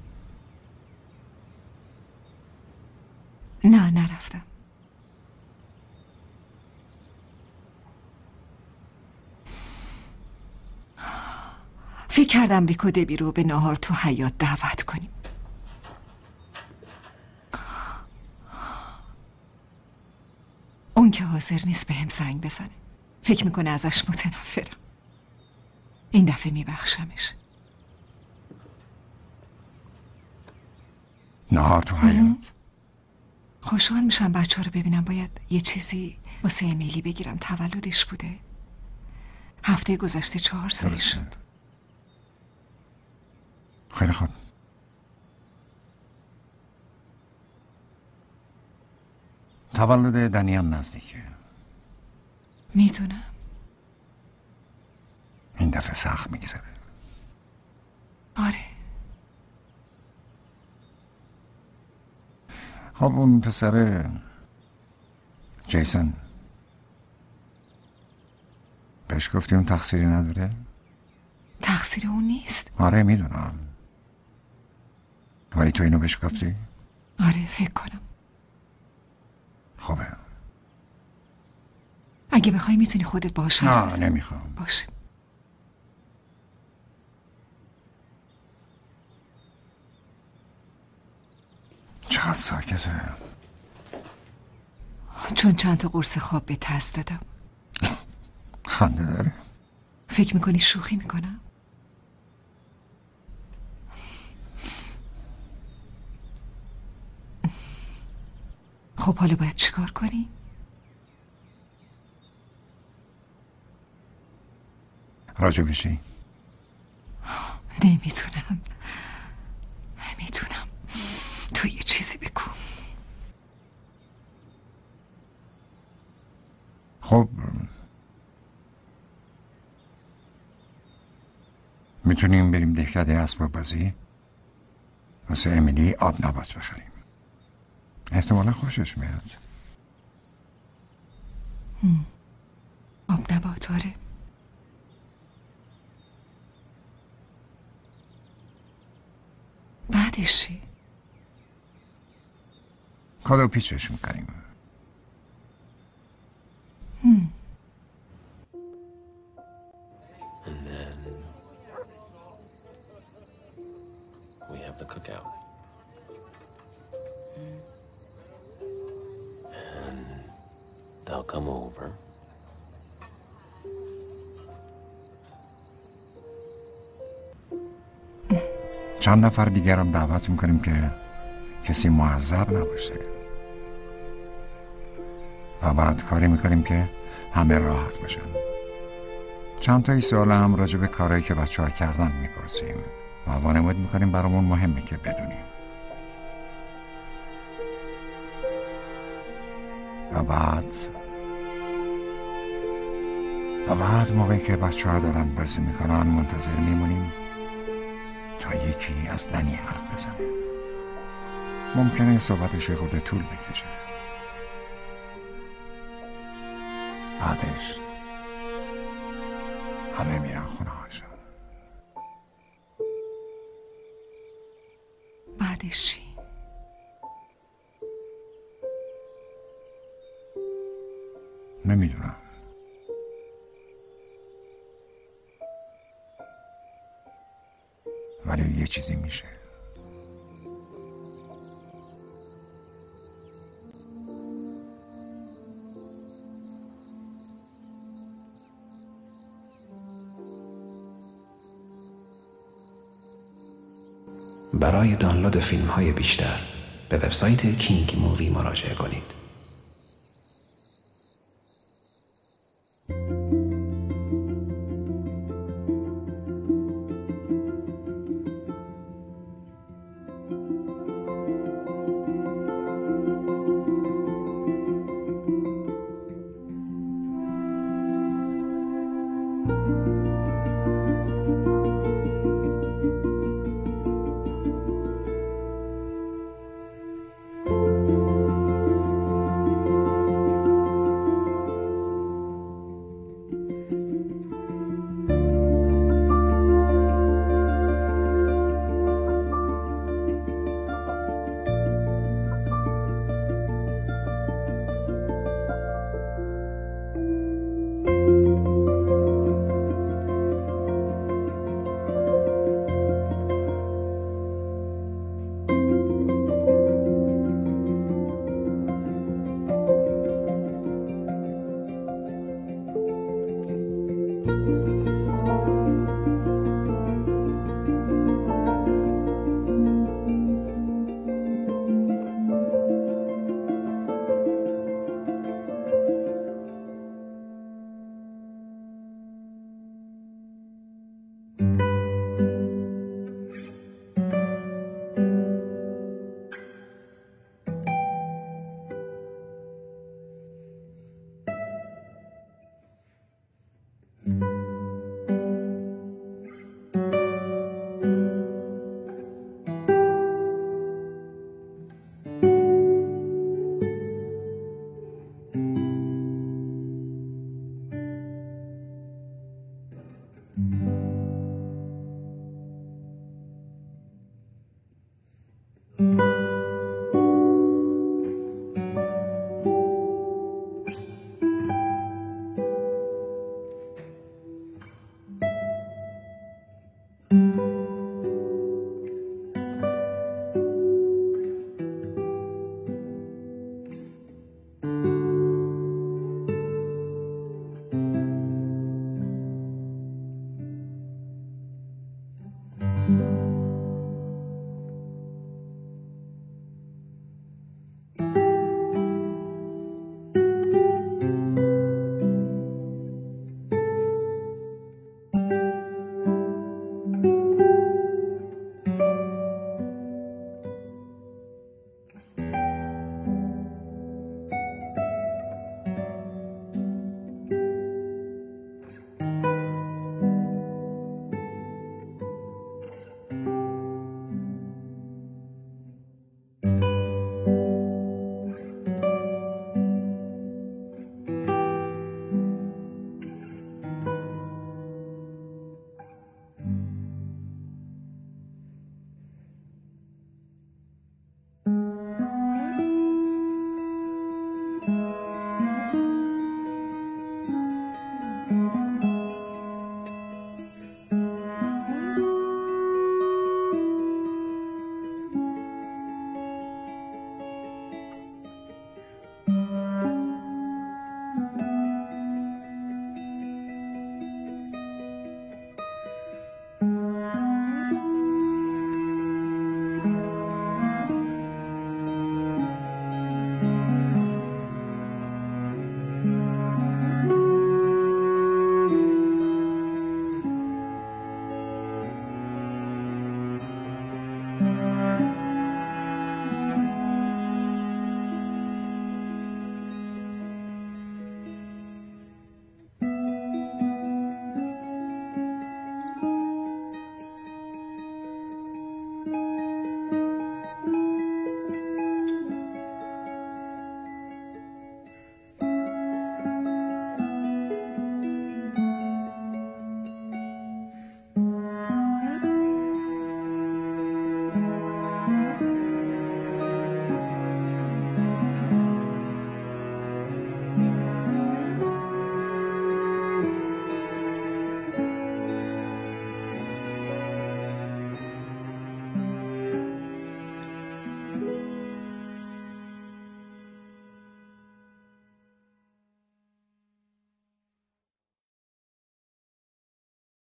Speaker 4: نه نرفتم. فکر کردم ریکو دبی رو به ناهار تو حیاط دعوت کنیم. اون که حاضر نیست به هم زنگ بزنه. فکر میکنه ازش متنفرم. این دفعه میبخشمش.
Speaker 2: نهار تو حیاط؟
Speaker 4: خوشحال میشم بچه ها رو ببینم. باید یه چیزی واسه امیلی بگیرم. تولدش بوده. هفته گذشته 4 سالش شد.
Speaker 2: خیلی خوب. تولد دنیام نزدیکه.
Speaker 4: میدونم.
Speaker 2: این دفعه سخت میگذره.
Speaker 4: آره.
Speaker 2: خب اون پسره
Speaker 18: جیسن بهش گفتی اون تقصیری نداره؟
Speaker 4: تقصیر اون نیست.
Speaker 18: آره میدونم، ولی تو اینو بهش گفتی؟
Speaker 4: آره فکر کنم.
Speaker 18: خوبه.
Speaker 4: اگه بخوای میتونی خودت باهاش حرف بزنی.
Speaker 18: نه نمیخوام.
Speaker 4: باشه.
Speaker 18: چقدر ساکته.
Speaker 4: چون چند تا قرص خواب به دست دادم.
Speaker 18: خنده داره.
Speaker 4: فکر میکنی شوخی میکنم؟ خب حالا باید چیکار کنی؟
Speaker 18: راجع بشی؟
Speaker 4: نمیتونم. تو یه چیزی بگو.
Speaker 18: خب میتونیم بریم دهکده اسباب بازی واسه امیلی آب نبات بخریم. احتمالا خوشش میاد.
Speaker 4: آب نبات آره. بعدش چی؟
Speaker 18: کادو پیچش میکنیم.
Speaker 6: And then we have the cookout. And they'll come over.
Speaker 18: چند نفر دیگر هم دعوت میکنیم که کسی معذب نباشه و بعد کاری میکنیم که همه راحت باشن. چند تایی سوال هم راجع به کارهایی که بچه ها کردن میپرسیم و وانمود میکنیم برامون مهمه که بدونیم. و بعد موقعی که بچه ها دارن بازی میکنن منتظر میمونیم تا یکی از دنی حرف بزنه. ممکنه صحبتش خود طول بکشه. بعدش همه میرن خونه هاشون.
Speaker 4: بعدش چی؟
Speaker 18: نمیدونم. ولی یه چیزی میشه.
Speaker 21: برای دانلود فیلم‌های بیشتر به وبسایت کینگ مووی مراجعه کنید. میکنم.